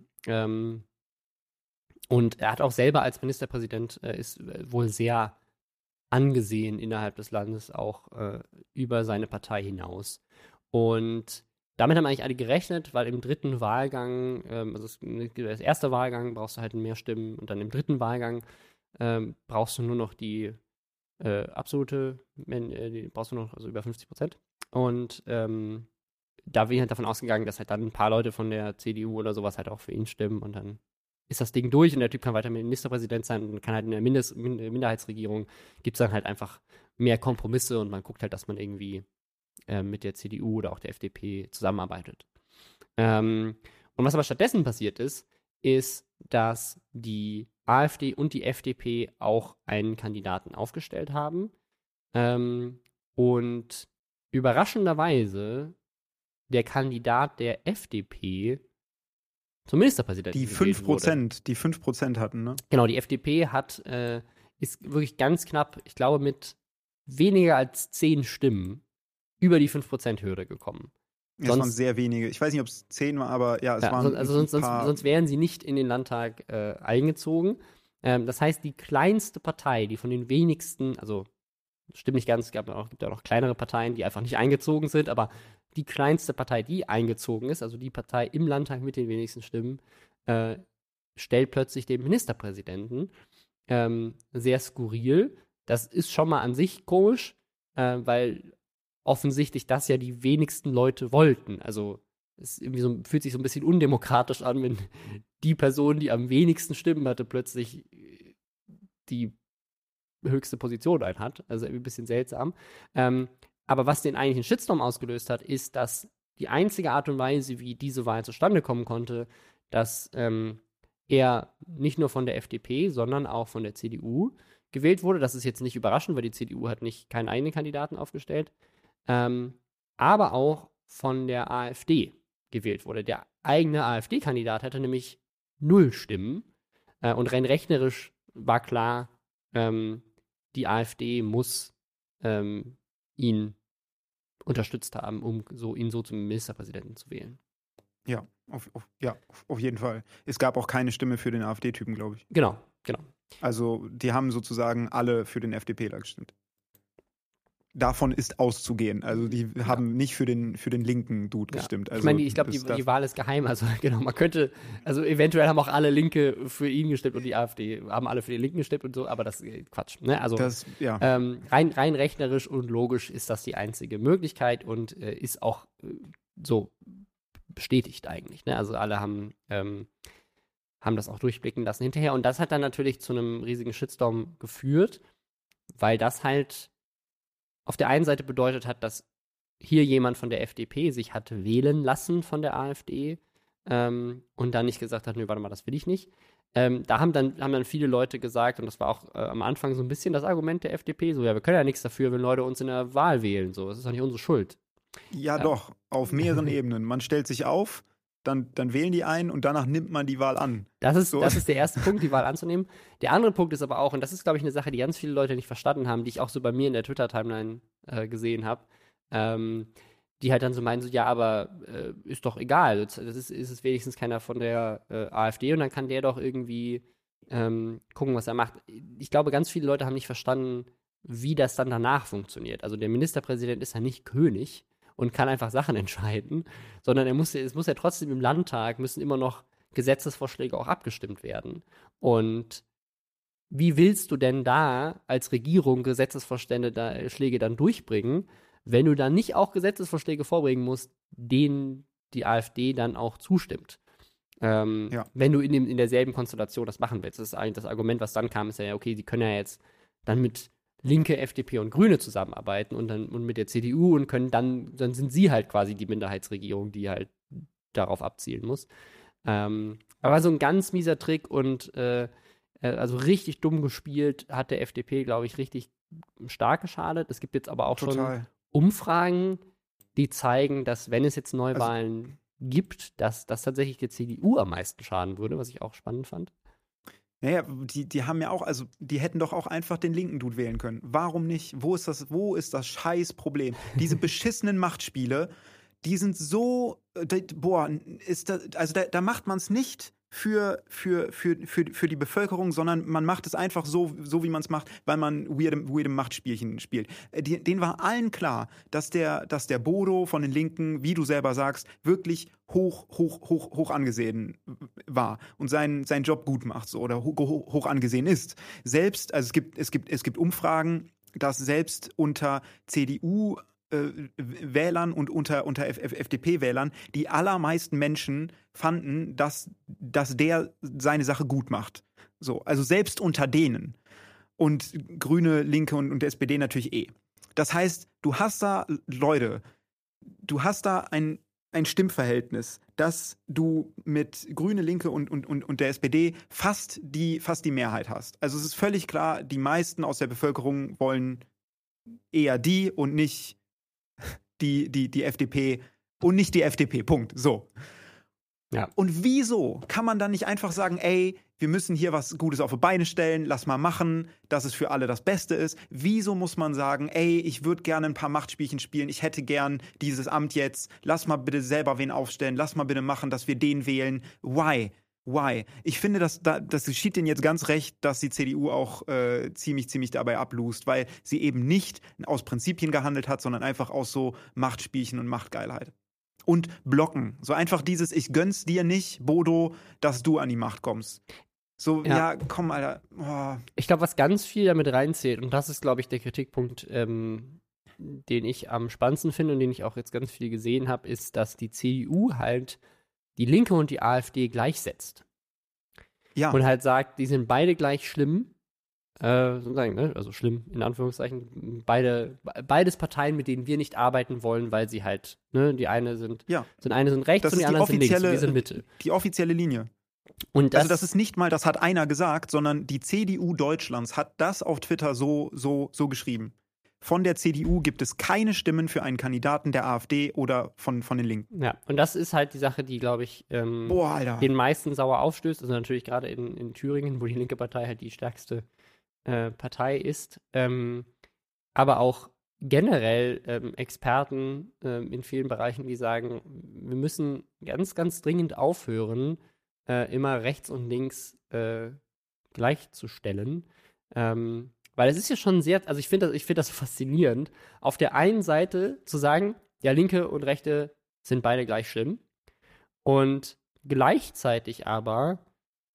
Und er hat auch selber als Ministerpräsident ist wohl sehr angesehen innerhalb des Landes, auch über seine Partei hinaus. Und damit haben eigentlich alle gerechnet, weil im dritten Wahlgang, das erste Wahlgang brauchst du halt mehr Stimmen und dann im dritten Wahlgang brauchst du nur noch die absolute, brauchst du noch also über 50%. Und da bin ich halt davon ausgegangen, dass halt dann ein paar Leute von der CDU oder sowas halt auch für ihn stimmen und dann ist das Ding durch und der Typ kann weiter Ministerpräsident sein und kann halt in der Minderheitsregierung gibt es dann halt einfach mehr Kompromisse und man guckt halt, dass man irgendwie mit der CDU oder auch der FDP zusammenarbeitet. Und was aber stattdessen passiert ist, dass die AfD und die FDP auch einen Kandidaten aufgestellt haben und überraschenderweise der Kandidat der FDP zum Ministerpräsidenten die 5% hatten, ne? Genau, die FDP ist wirklich ganz knapp, ich glaube mit weniger als 10 Stimmen über die 5%-Hürde gekommen. Es waren sehr wenige. Ich weiß nicht, ob es 10 war, aber ja, es waren sonst wären sie nicht in den Landtag eingezogen. Das heißt, die kleinste Partei, die von den wenigsten, also stimmt nicht ganz, es gibt auch noch kleinere Parteien, die einfach nicht eingezogen sind, aber die kleinste Partei, die eingezogen ist, also die Partei im Landtag mit den wenigsten Stimmen, stellt plötzlich den Ministerpräsidenten. Sehr skurril. Das ist schon mal an sich komisch, weil offensichtlich das ja die wenigsten Leute wollten. Also es irgendwie fühlt sich so ein bisschen undemokratisch an, wenn die Person, die am wenigsten Stimmen hatte, plötzlich die höchste Position hat. Also ein bisschen seltsam. Aber was den eigentlichen Shitstorm ausgelöst hat, ist, dass die einzige Art und Weise, wie diese Wahl zustande kommen konnte, dass er nicht nur von der FDP, sondern auch von der CDU gewählt wurde. Das ist jetzt nicht überraschend, weil die CDU hat keinen eigenen Kandidaten aufgestellt. Aber auch von der AfD gewählt wurde. Der eigene AfD-Kandidat hatte nämlich 0 Stimmen. Und rein rechnerisch war klar, die AfD muss ihn unterstützt haben, um ihn so zum Ministerpräsidenten zu wählen. Ja, auf jeden Fall. Es gab auch keine Stimme für den AfD-Typen, glaube ich. Genau. Also die haben sozusagen alle für den FDPler gestimmt. Davon ist auszugehen. Also die haben nicht für den linken Dude gestimmt. Also, ich meine, ich glaube, die Wahl ist geheim. Also genau, also eventuell haben auch alle Linke für ihn gestimmt und die AfD haben alle für den Linken gestimmt und so, aber das ist Quatsch. Ne? Also rein rechnerisch und logisch ist das die einzige Möglichkeit und ist auch so bestätigt eigentlich. Ne? Also alle haben das auch durchblicken lassen hinterher. Und das hat dann natürlich zu einem riesigen Shitstorm geführt, weil das halt auf der einen Seite bedeutet hat, dass hier jemand von der FDP sich hat wählen lassen von der AfD und dann nicht gesagt hat, nö, warte mal, das will ich nicht. Da haben dann viele Leute gesagt, und das war auch am Anfang so ein bisschen das Argument der FDP, so, ja, wir können ja nichts dafür, wenn Leute uns in der Wahl wählen, so, das ist doch nicht unsere Schuld. Ja, doch, auf mehreren Ebenen. Man stellt sich auf, dann wählen die ein und danach nimmt man die Wahl an. Das ist der erste Punkt, die Wahl anzunehmen. Der andere Punkt ist aber auch, und das ist, glaube ich, eine Sache, die ganz viele Leute nicht verstanden haben, die ich auch so bei mir in der Twitter-Timeline gesehen habe, die halt dann so meinen, so, ja, aber ist doch egal, das ist es wenigstens keiner von der AfD und dann kann der doch irgendwie gucken, was er macht. Ich glaube, ganz viele Leute haben nicht verstanden, wie das dann danach funktioniert. Also der Ministerpräsident ist ja nicht König und kann einfach Sachen entscheiden, sondern es muss ja trotzdem im Landtag, müssen immer noch Gesetzesvorschläge auch abgestimmt werden. Und wie willst du denn da als Regierung Gesetzesvorschläge dann durchbringen, wenn du dann nicht auch Gesetzesvorschläge vorbringen musst, denen die AfD dann auch zustimmt? Wenn du in derselben Konstellation das machen willst. Das ist eigentlich das Argument, was dann kam, ist ja, okay, die können ja jetzt dann mit Linke, FDP und Grüne zusammenarbeiten und mit der CDU und können dann sind sie halt quasi die Minderheitsregierung, die halt darauf abzielen muss. Aber so ein ganz mieser Trick und also richtig dumm gespielt, hat der FDP, glaube ich, richtig stark geschadet. Es gibt jetzt aber auch schon Umfragen, die zeigen, dass wenn es jetzt Neuwahlen gibt, dass das tatsächlich der CDU am meisten schaden würde, was ich auch spannend fand. Naja, die haben ja auch, also die hätten doch auch einfach den linken Dude wählen können. Warum nicht? Wo ist das Scheißproblem? Diese beschissenen Machtspiele, die sind so, da macht man es nicht für die Bevölkerung, sondern man macht es einfach so wie man es macht, weil man weirde Machtspielchen spielt. Denen war allen klar, dass der Bodo von den Linken, wie du selber sagst, wirklich hoch angesehen war und seinen Job gut macht, so, oder hoch angesehen ist. Selbst, also es gibt Umfragen, dass selbst unter CDU Wählern und unter FDP-Wählern die allermeisten Menschen fanden, dass der seine Sache gut macht. So, also selbst unter denen. Und Grüne, Linke und SPD natürlich . Das heißt, du hast da Leute, du hast da ein Stimmverhältnis, dass du mit Grüne, Linke und der SPD fast die Mehrheit hast. Also es ist völlig klar, die meisten aus der Bevölkerung wollen eher die und nicht die FDP und nicht die FDP, Punkt. So. Ja. Und wieso kann man dann nicht einfach sagen, ey, wir müssen hier was Gutes auf die Beine stellen, lass mal machen, dass es für alle das Beste ist? Wieso muss man sagen, ey, ich würde gerne ein paar Machtspielchen spielen, ich hätte gern dieses Amt jetzt, lass mal bitte selber wen aufstellen, lass mal bitte machen, dass wir den wählen. Why? Ich finde, das geschieht denen jetzt ganz recht, dass die CDU auch ziemlich dabei ablust, weil sie eben nicht aus Prinzipien gehandelt hat, sondern einfach aus so Machtspielchen und Machtgeilheit. Und blocken. So einfach dieses, ich gönn's dir nicht, Bodo, dass du an die Macht kommst. So, ja komm, Alter. Oh. Ich glaube, was ganz viel damit reinzählt, und das ist, glaube ich, der Kritikpunkt, den ich am spannendsten finde und den ich auch jetzt ganz viel gesehen habe, ist, dass die CDU halt die Linke und die AfD gleichsetzt. Ja. Und halt sagt, die sind beide gleich schlimm. Sozusagen, ne? Also schlimm, in Anführungszeichen. Beides Parteien, mit denen wir nicht arbeiten wollen, weil sie halt, ne, die eine sind rechts das und die anderen sind links und wir sind Mitte. Die offizielle Linie. Und also das ist nicht mal, das hat einer gesagt, sondern die CDU Deutschlands hat das auf Twitter so geschrieben. Von der CDU gibt es keine Stimmen für einen Kandidaten der AfD oder von den Linken. Ja, und das ist halt die Sache, die, glaube ich, den meisten sauer aufstößt. Also natürlich gerade in Thüringen, wo die linke Partei halt die stärkste Partei ist. Aber auch generell Experten in vielen Bereichen, die sagen, wir müssen ganz, ganz dringend aufhören, immer rechts und links gleichzustellen. Weil es ist ja schon sehr, also ich finde das faszinierend, auf der einen Seite zu sagen, ja, Linke und Rechte sind beide gleich schlimm und gleichzeitig aber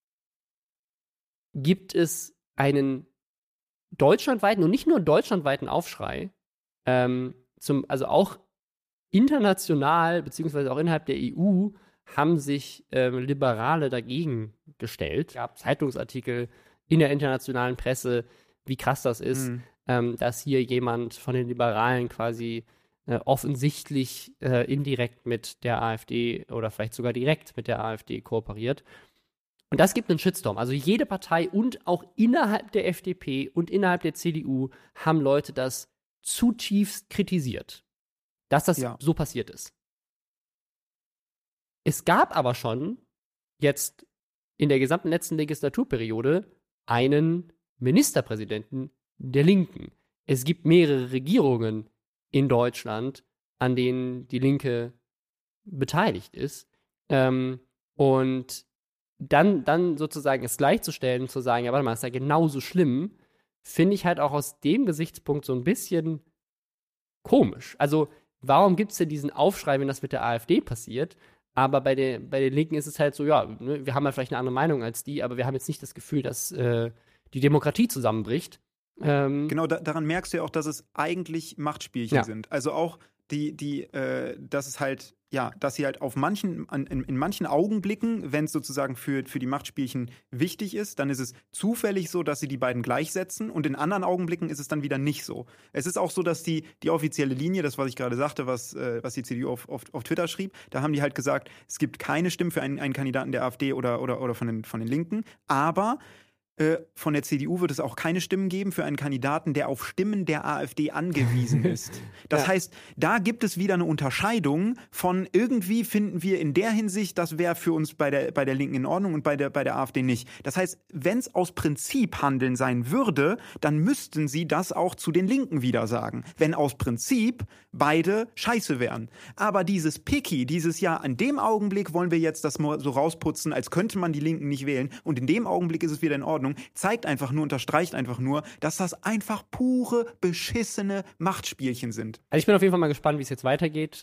gibt es einen deutschlandweiten und nicht nur deutschlandweiten Aufschrei, also auch international beziehungsweise auch innerhalb der EU haben sich Liberale dagegen gestellt. Es gab Zeitungsartikel in der internationalen Presse, wie krass das ist, dass hier jemand von den Liberalen quasi offensichtlich indirekt mit der AfD oder vielleicht sogar direkt mit der AfD kooperiert. Und das gibt einen Shitstorm. Also jede Partei und auch innerhalb der FDP und innerhalb der CDU haben Leute das zutiefst kritisiert, dass das so passiert ist. Es gab aber schon jetzt in der gesamten letzten Legislaturperiode einen Ministerpräsidenten der Linken. Es gibt mehrere Regierungen in Deutschland, an denen die Linke beteiligt ist. Und dann sozusagen es gleichzustellen, zu sagen, ja, warte mal, ist ja genauso schlimm, finde ich halt auch aus dem Gesichtspunkt so ein bisschen komisch. Also, warum gibt es denn diesen Aufschrei, wenn das mit der AfD passiert? Aber bei den Linken ist es halt so, ja, ne, wir haben halt vielleicht eine andere Meinung als die, aber wir haben jetzt nicht das Gefühl, dass die Demokratie zusammenbricht. Genau, daran merkst du ja auch, dass es eigentlich Machtspielchen sind. Also auch dass es halt, dass sie halt in manchen Augenblicken, wenn es sozusagen für die Machtspielchen wichtig ist, dann ist es zufällig so, dass sie die beiden gleichsetzen und in anderen Augenblicken ist es dann wieder nicht so. Es ist auch so, dass die offizielle Linie, das, was ich gerade sagte, was die CDU auf Twitter schrieb, da haben die halt gesagt, es gibt keine Stimmen für einen Kandidaten der AfD oder von den Linken, aber von der CDU wird es auch keine Stimmen geben für einen Kandidaten, der auf Stimmen der AfD angewiesen ist. Das heißt, da gibt es wieder eine Unterscheidung von irgendwie finden wir in der Hinsicht, das wäre für uns bei der Linken in Ordnung und bei der AfD nicht. Das heißt, wenn es aus Prinzip Handeln sein würde, dann müssten sie das auch zu den Linken wieder sagen. Wenn aus Prinzip beide scheiße wären. Aber dieses Picky, an dem Augenblick wollen wir jetzt das so rausputzen, als könnte man die Linken nicht wählen und in dem Augenblick ist es wieder in Ordnung, unterstreicht einfach nur, dass das einfach pure, beschissene Machtspielchen sind. Also ich bin auf jeden Fall mal gespannt, wie es jetzt weitergeht.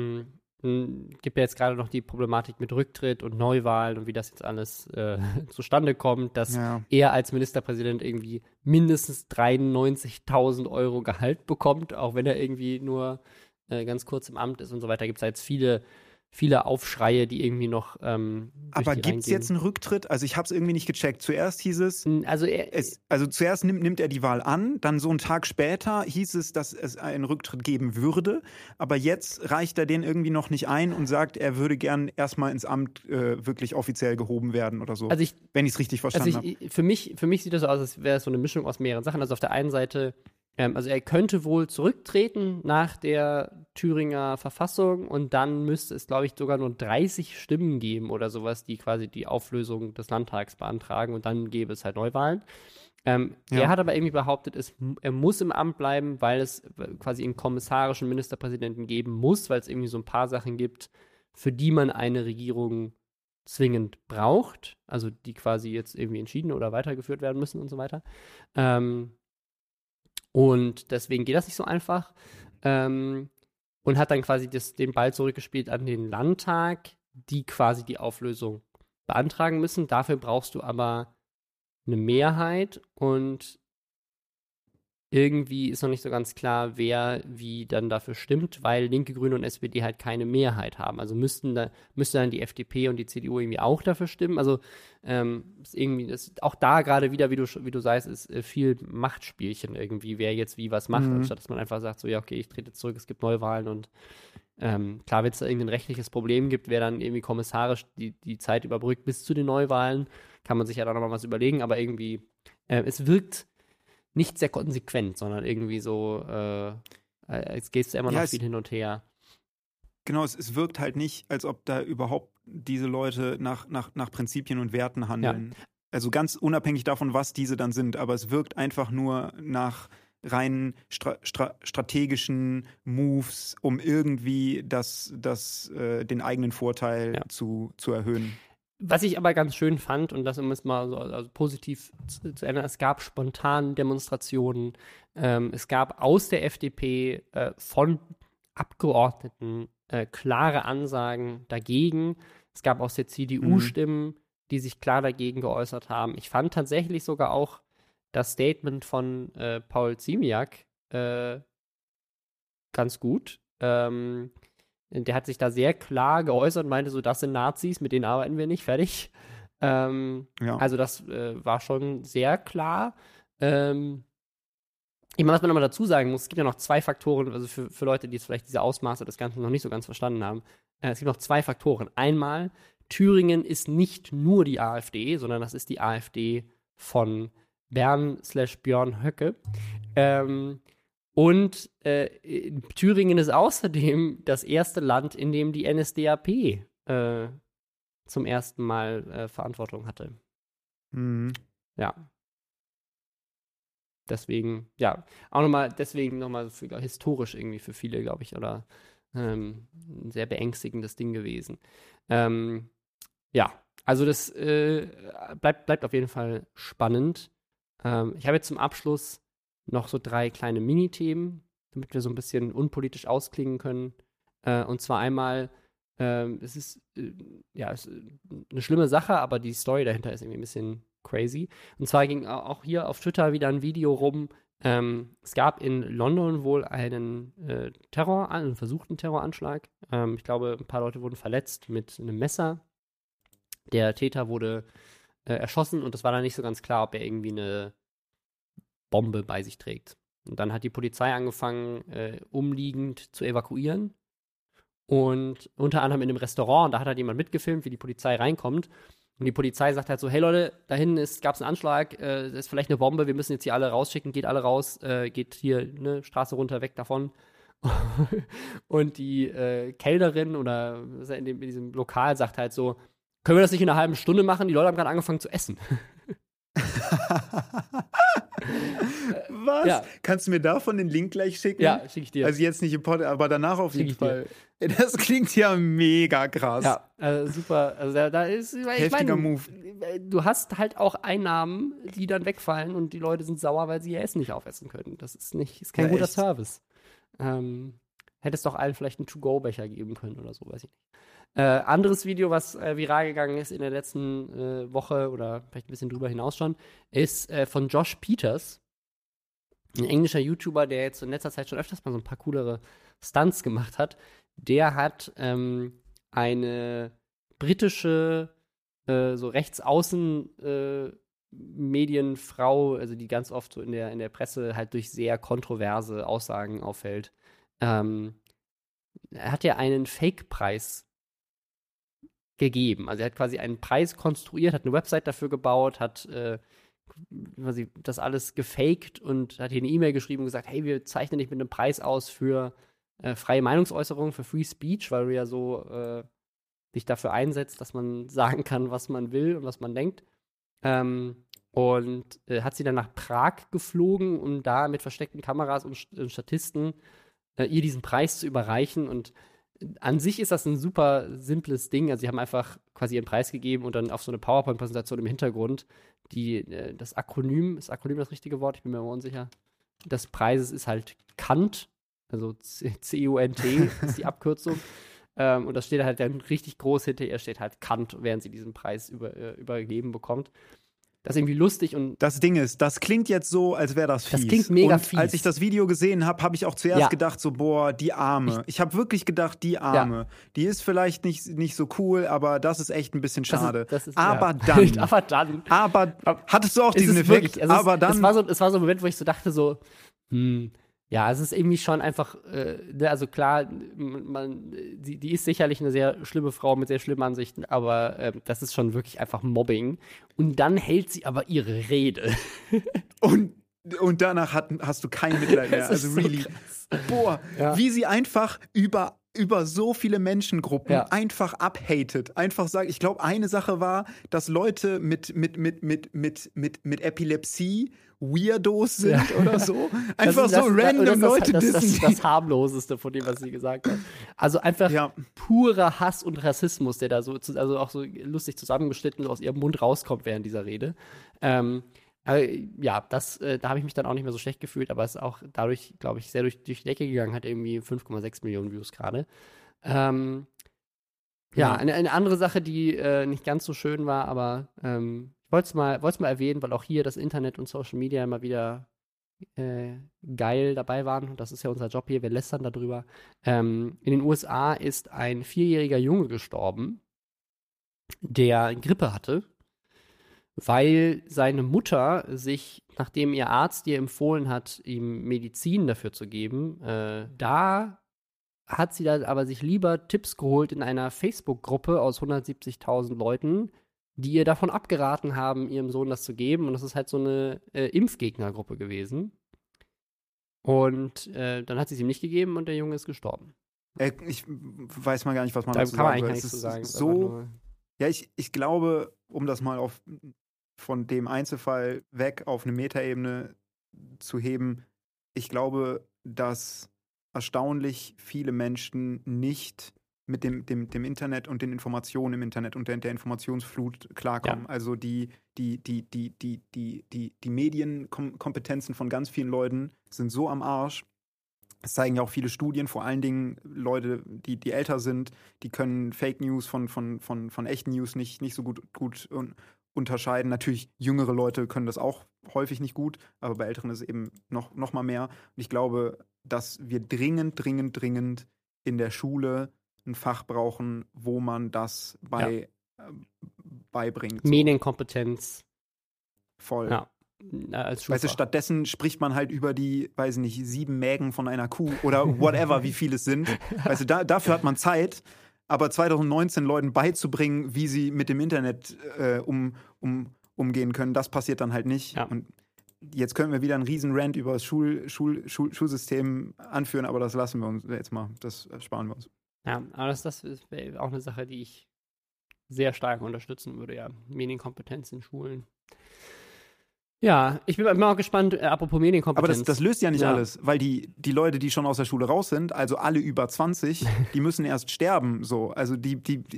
Gibt ja jetzt gerade noch die Problematik mit Rücktritt und Neuwahlen und wie das jetzt alles zustande kommt, dass er als Ministerpräsident irgendwie mindestens 93.000 € Gehalt bekommt, auch wenn er irgendwie nur ganz kurz im Amt ist und so weiter. Gibt es jetzt viele Aufschreie, die irgendwie noch aber gibt es jetzt einen Rücktritt? Also ich habe es irgendwie nicht gecheckt. Zuerst hieß es, zuerst nimmt er die Wahl an, dann so einen Tag später hieß es, dass es einen Rücktritt geben würde, aber jetzt reicht er den irgendwie noch nicht ein und sagt, er würde gern erstmal ins Amt wirklich offiziell gehoben werden oder so, wenn ich es richtig verstanden habe. Für mich sieht das so aus, als wäre es so eine Mischung aus mehreren Sachen. Also auf der einen Seite also er könnte wohl zurücktreten nach der Thüringer Verfassung und dann müsste es, glaube ich, sogar nur 30 Stimmen geben oder sowas, die quasi die Auflösung des Landtags beantragen und dann gäbe es halt Neuwahlen. Er hat aber irgendwie behauptet, er muss im Amt bleiben, weil es quasi einen kommissarischen Ministerpräsidenten geben muss, weil es irgendwie so ein paar Sachen gibt, für die man eine Regierung zwingend braucht, also die quasi jetzt irgendwie entschieden oder weitergeführt werden müssen und so weiter. Und deswegen geht das nicht so einfach. Und hat dann quasi den Ball zurückgespielt an den Landtag, die quasi die Auflösung beantragen müssen. Dafür brauchst du aber eine Mehrheit und irgendwie ist noch nicht so ganz klar, wer wie dann dafür stimmt, weil Linke, Grüne und SPD halt keine Mehrheit haben. Also müsste dann die FDP und die CDU irgendwie auch dafür stimmen. Also ist irgendwie auch da gerade wieder, wie du sagst, ist viel Machtspielchen irgendwie, wer jetzt wie was macht, anstatt dass man einfach sagt, so ja, okay, ich trete zurück, es gibt Neuwahlen und klar, wenn es da irgendein rechtliches Problem gibt, wer dann irgendwie kommissarisch die Zeit überbrückt bis zu den Neuwahlen, kann man sich ja da nochmal was überlegen, aber irgendwie es wirkt nicht sehr konsequent, sondern irgendwie so, jetzt gehst du immer noch viel hin und her. Genau, es wirkt halt nicht, als ob da überhaupt diese Leute nach Prinzipien und Werten handeln. Ja. Also ganz unabhängig davon, was diese dann sind, aber es wirkt einfach nur nach rein strategischen Moves, um irgendwie den eigenen Vorteil zu erhöhen. Was ich aber ganz schön fand, und das um es mal so positiv zu ändern, es gab spontan Demonstrationen, es gab aus der FDP von Abgeordneten klare Ansagen dagegen, es gab aus der CDU Stimmen, die sich klar dagegen geäußert haben. Ich fand tatsächlich sogar auch das Statement von Paul Ziemiak ganz gut. Der hat sich da sehr klar geäußert und meinte so, das sind Nazis, mit denen arbeiten wir nicht, fertig. Also das war schon sehr klar. Ich meine, was man nochmal dazu sagen muss, es gibt ja noch zwei Faktoren, also für Leute, die jetzt vielleicht diese Ausmaße des Ganzen noch nicht so ganz verstanden haben. Es gibt noch zwei Faktoren. Einmal, Thüringen ist nicht nur die AfD, sondern das ist die AfD von Bern/Björn Höcke. Und Thüringen ist außerdem das erste Land, in dem die NSDAP zum ersten Mal Verantwortung hatte. Mhm. Ja. Deswegen, ja, auch nochmal historisch irgendwie für viele, glaube ich, oder ein sehr beängstigendes Ding gewesen. Ja, also das bleibt auf jeden Fall spannend. Ich habe jetzt zum Abschluss noch so 3 kleine Mini-Themen, damit wir so ein bisschen unpolitisch ausklingen können. Und zwar einmal, es ist eine schlimme Sache, aber die Story dahinter ist irgendwie ein bisschen crazy. Und zwar ging auch hier auf Twitter wieder ein Video rum. Es gab in London wohl einen versuchten Terroranschlag. Ich glaube, ein paar Leute wurden verletzt mit einem Messer. Der Täter wurde erschossen und es war dann nicht so ganz klar, ob er irgendwie eine Bombe bei sich trägt. Und dann hat die Polizei angefangen, umliegend zu evakuieren. Und unter anderem in einem Restaurant, und da hat halt jemand mitgefilmt, wie die Polizei reinkommt. Und die Polizei sagt halt so, hey Leute, da hinten gab es einen Anschlag, das ist vielleicht eine Bombe, wir müssen jetzt hier alle rausschicken, geht alle raus, geht hier eine Straße runter, weg davon. Und die Kellnerin oder in diesem Lokal sagt halt so, können wir das nicht in einer halben Stunde machen? Die Leute haben gerade angefangen zu essen. Was? Ja. Kannst du mir davon den Link gleich schicken? Ja, schicke ich dir. Also jetzt nicht im Podcast, aber danach auf jeden Schick ich dir. Fall. Das klingt ja mega krass. Ja, super. Also da ist, Heftiger Move. Du hast halt auch Einnahmen, die dann wegfallen und die Leute sind sauer, weil sie ihr Essen nicht aufessen können. Das ist kein guter echt. Service. Hättest doch allen vielleicht einen To-Go-Becher geben können oder so, weiß ich nicht. Anderes Video, was viral gegangen ist in der letzten Woche oder vielleicht ein bisschen drüber hinaus schon, ist von Josh Peters, ein englischer YouTuber, der jetzt in letzter Zeit schon öfters mal so ein paar coolere Stunts gemacht hat. Der hat eine britische so rechtsaußen Medienfrau, also die ganz oft so in der Presse halt durch sehr kontroverse Aussagen auffällt. Er hat ja einen Fake-Preis gegeben. Also er hat quasi einen Preis konstruiert, hat eine Website dafür gebaut, hat quasi das alles gefaked und hat hier eine E-Mail geschrieben und gesagt, hey, wir zeichnen dich mit einem Preis aus für freie Meinungsäußerung, für Free Speech, weil du ja so dich dafür einsetzt, dass man sagen kann, was man will und was man denkt. Und hat sie dann nach Prag geflogen, um da mit versteckten Kameras und Statisten ihr diesen Preis zu überreichen. Und an sich ist das ein super simples Ding. Also sie haben einfach quasi ihren Preis gegeben und dann auf so eine PowerPoint-Präsentation im Hintergrund das Akronym, ist Akronym das richtige Wort? Ich bin mir immer unsicher. Des Preises ist halt Kant, also C-U-N-T ist die Abkürzung. Und das steht halt dann richtig groß hinter ihr, steht halt Kant, während sie diesen Preis übergeben bekommt. Das ist irgendwie lustig und. Das Ding ist, das klingt jetzt so, als wäre das fies. Das klingt mega und fies. Als ich das Video gesehen habe, habe ich auch zuerst gedacht, so, boah, die Arme. Ich habe wirklich gedacht, die Arme. Ja. Die ist vielleicht nicht so cool, aber das ist echt ein bisschen schade. Aber dann. Aber hattest du auch diesen Effekt? Wirklich, also aber dann. Es war so ein Moment, wo ich so dachte, so, ja, es ist irgendwie schon einfach, also klar, die ist sicherlich eine sehr schlimme Frau mit sehr schlimmen Ansichten, aber das ist schon wirklich einfach Mobbing. Und dann hält sie aber ihre Rede. Und danach hast du kein Mitleid mehr. Also really. So boah, ja. Wie sie einfach über so viele Menschengruppen einfach abhatet. Einfach sagt, ich glaube, eine Sache war, dass Leute mit Epilepsie Weirdos sind oder so. Einfach so random Leute dissen. Das ist das harmloseste von dem, was sie gesagt hat. Also einfach purer Hass und Rassismus, der da so, also auch so lustig zusammengeschnitten aus ihrem Mund rauskommt während dieser Rede. Da habe ich mich dann auch nicht mehr so schlecht gefühlt, aber es ist auch dadurch, glaube ich, sehr durch die Decke gegangen, hat irgendwie 5,6 Millionen Views gerade. Eine andere Sache, die nicht ganz so schön war, aber ich wollte es mal erwähnen, weil auch hier das Internet und Social Media immer wieder geil dabei waren. Und das ist ja unser Job hier, wir lästern darüber. In den USA ist ein 4-jähriger Junge gestorben, der Grippe hatte, weil seine Mutter sich, nachdem ihr Arzt ihr empfohlen hat, ihm Medizin dafür zu geben, da hat sie dann aber sich lieber Tipps geholt in einer Facebook-Gruppe aus 170.000 Leuten, die ihr davon abgeraten haben, ihrem Sohn das zu geben. Und das ist halt so eine Impfgegnergruppe gewesen. Und dann hat sie es ihm nicht gegeben und der Junge ist gestorben. Ich weiß mal gar nicht, was man Da dazu kann man sagen eigentlich soll. gar nichts zu Es ist sagen. so, ja, ich glaube, um das mal von dem Einzelfall weg auf eine Metaebene zu heben, ich glaube, dass erstaunlich viele Menschen nicht mit dem Internet und den Informationen im Internet und der Informationsflut klarkommen. Ja. Also die Medienkompetenzen von ganz vielen Leuten sind so am Arsch. Das zeigen ja auch viele Studien, vor allen Dingen Leute, die älter sind, die können Fake News von echten News nicht so gut unterscheiden. Natürlich, jüngere Leute können das auch häufig nicht gut, aber bei Älteren ist es eben noch mal mehr. Und ich glaube, dass wir dringend in der Schule ein Fach brauchen, wo man das beibringt. So. Medienkompetenz. Voll. Ja. Als weißt du, stattdessen spricht man halt über die, weiß ich nicht, 7 Mägen von einer Kuh oder whatever, wie viele es sind. Weißt du, dafür hat man Zeit, aber 2019 Leuten beizubringen, wie sie mit dem Internet umgehen können, das passiert dann halt nicht. Ja. Und jetzt können wir wieder einen riesen Rant über das Schulsystem anführen, aber das lassen wir uns jetzt mal, das sparen wir uns. Ja, aber das ist auch eine Sache, die ich sehr stark unterstützen würde, ja. Medienkompetenz in Schulen. Ja, ich bin auch gespannt, apropos Medienkompetenz. Aber das löst ja nicht alles, weil die Leute, die schon aus der Schule raus sind, also alle über 20, die müssen erst sterben, so. Also du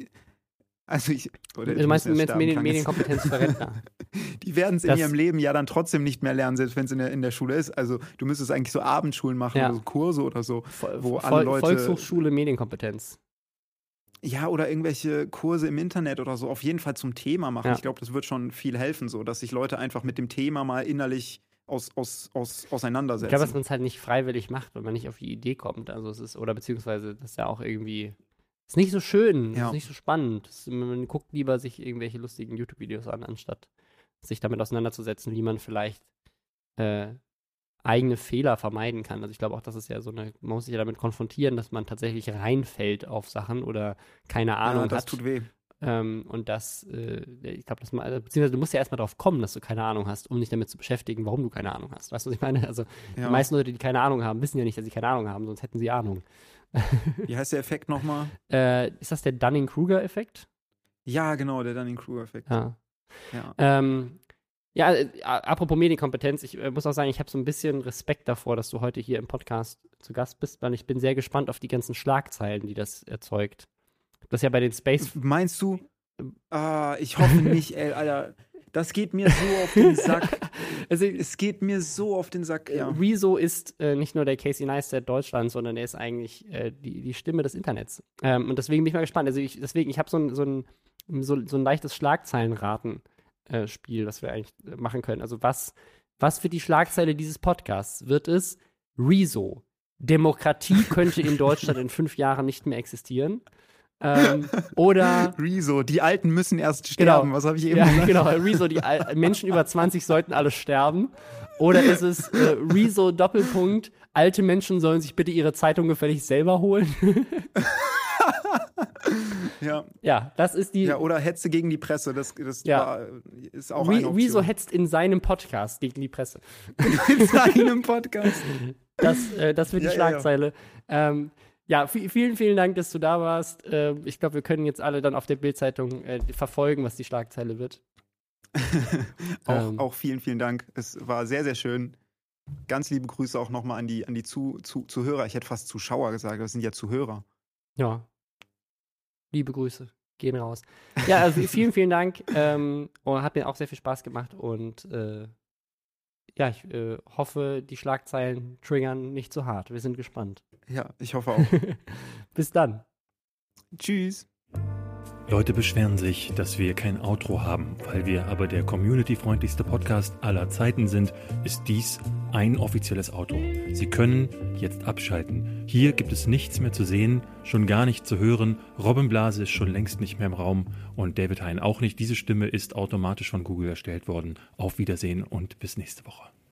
meinst mit Medienkompetenz für Rentner? Die werden es in ihrem Leben ja dann trotzdem nicht mehr lernen, selbst wenn es in der Schule ist. Also du müsstest eigentlich so Abendschulen machen, oder so Kurse oder so, wo alle Leute... Volkshochschule Medienkompetenz. Ja, oder irgendwelche Kurse im Internet oder so, auf jeden Fall zum Thema machen. Ja. Ich glaube, das wird schon viel helfen, so, dass sich Leute einfach mit dem Thema mal innerlich auseinandersetzen. Ich glaube, dass man es halt nicht freiwillig macht, wenn man nicht auf die Idee kommt. Also es ist, oder beziehungsweise das ist ja auch irgendwie, ist nicht so schön, ist nicht so spannend. Man guckt lieber sich irgendwelche lustigen YouTube-Videos an, anstatt sich damit auseinanderzusetzen, wie man vielleicht eigene Fehler vermeiden kann. Also ich glaube auch, das ist ja man muss sich ja damit konfrontieren, dass man tatsächlich reinfällt auf Sachen oder keine Ahnung hat. Das tut weh. Und das, ich glaube, beziehungsweise du musst ja erstmal drauf kommen, dass du keine Ahnung hast, um dich damit zu beschäftigen, warum du keine Ahnung hast. Weißt du, was ich meine? Also die meisten Leute, die keine Ahnung haben, wissen ja nicht, dass sie keine Ahnung haben, sonst hätten sie Ahnung. Wie heißt der Effekt nochmal? Ist das der Dunning-Kruger-Effekt? Ja, genau, der Dunning-Kruger-Effekt. Ja, apropos Medienkompetenz, ich muss auch sagen, ich habe so ein bisschen Respekt davor, dass du heute hier im Podcast zu Gast bist, weil ich bin sehr gespannt auf die ganzen Schlagzeilen, die das erzeugt. Das ist ja bei den Space... Meinst du? Ich hoffe nicht, ey, Alter. Das geht mir so auf den Sack. Es geht mir so auf den Sack, ja. Rezo ist nicht nur der Casey Neistat Deutschlands, sondern er ist eigentlich die Stimme des Internets. Und deswegen bin ich mal gespannt. Also ich habe so ein leichtes Schlagzeilenraten-Spiel, was wir eigentlich machen können. Also was für die Schlagzeile dieses Podcasts wird es? Rezo. Demokratie könnte in Deutschland in 5 Jahren nicht mehr existieren. Oder Rezo, die Alten müssen erst sterben, was habe ich eben gesagt? Genau, Rezo, die Menschen über 20 sollten alle sterben. Oder ist es Rezo Doppelpunkt, alte Menschen sollen sich bitte ihre Zeitung gefälligst selber holen? Ja, das ist die... Ja, oder Hetze gegen die Presse, das ist auch eine Option. Rezo hetzt in seinem Podcast gegen die Presse. In seinem Podcast. Das wird die Schlagzeile. Ja, vielen Dank, dass du da warst. Ich glaube, wir können jetzt alle dann auf der Bild-Zeitung verfolgen, was die Schlagzeile wird. Auch vielen Dank. Es war sehr, sehr schön. Ganz liebe Grüße auch nochmal an die Zuhörer. Ich hätte fast Zuschauer gesagt, das sind ja Zuhörer. Ja. Liebe Grüße. Gehen raus. Ja, also vielen Dank. Hat mir auch sehr viel Spaß gemacht und ich hoffe, die Schlagzeilen triggern nicht so hart. Wir sind gespannt. Ja, ich hoffe auch. Bis dann. Tschüss. Leute beschweren sich, dass wir kein Outro haben. Weil wir aber der community-freundlichste Podcast aller Zeiten sind, ist dies ein offizielles Outro. Sie können jetzt abschalten. Hier gibt es nichts mehr zu sehen, schon gar nicht zu hören. Robin Blase ist schon längst nicht mehr im Raum und David Hein auch nicht. Diese Stimme ist automatisch von Google erstellt worden. Auf Wiedersehen und bis nächste Woche.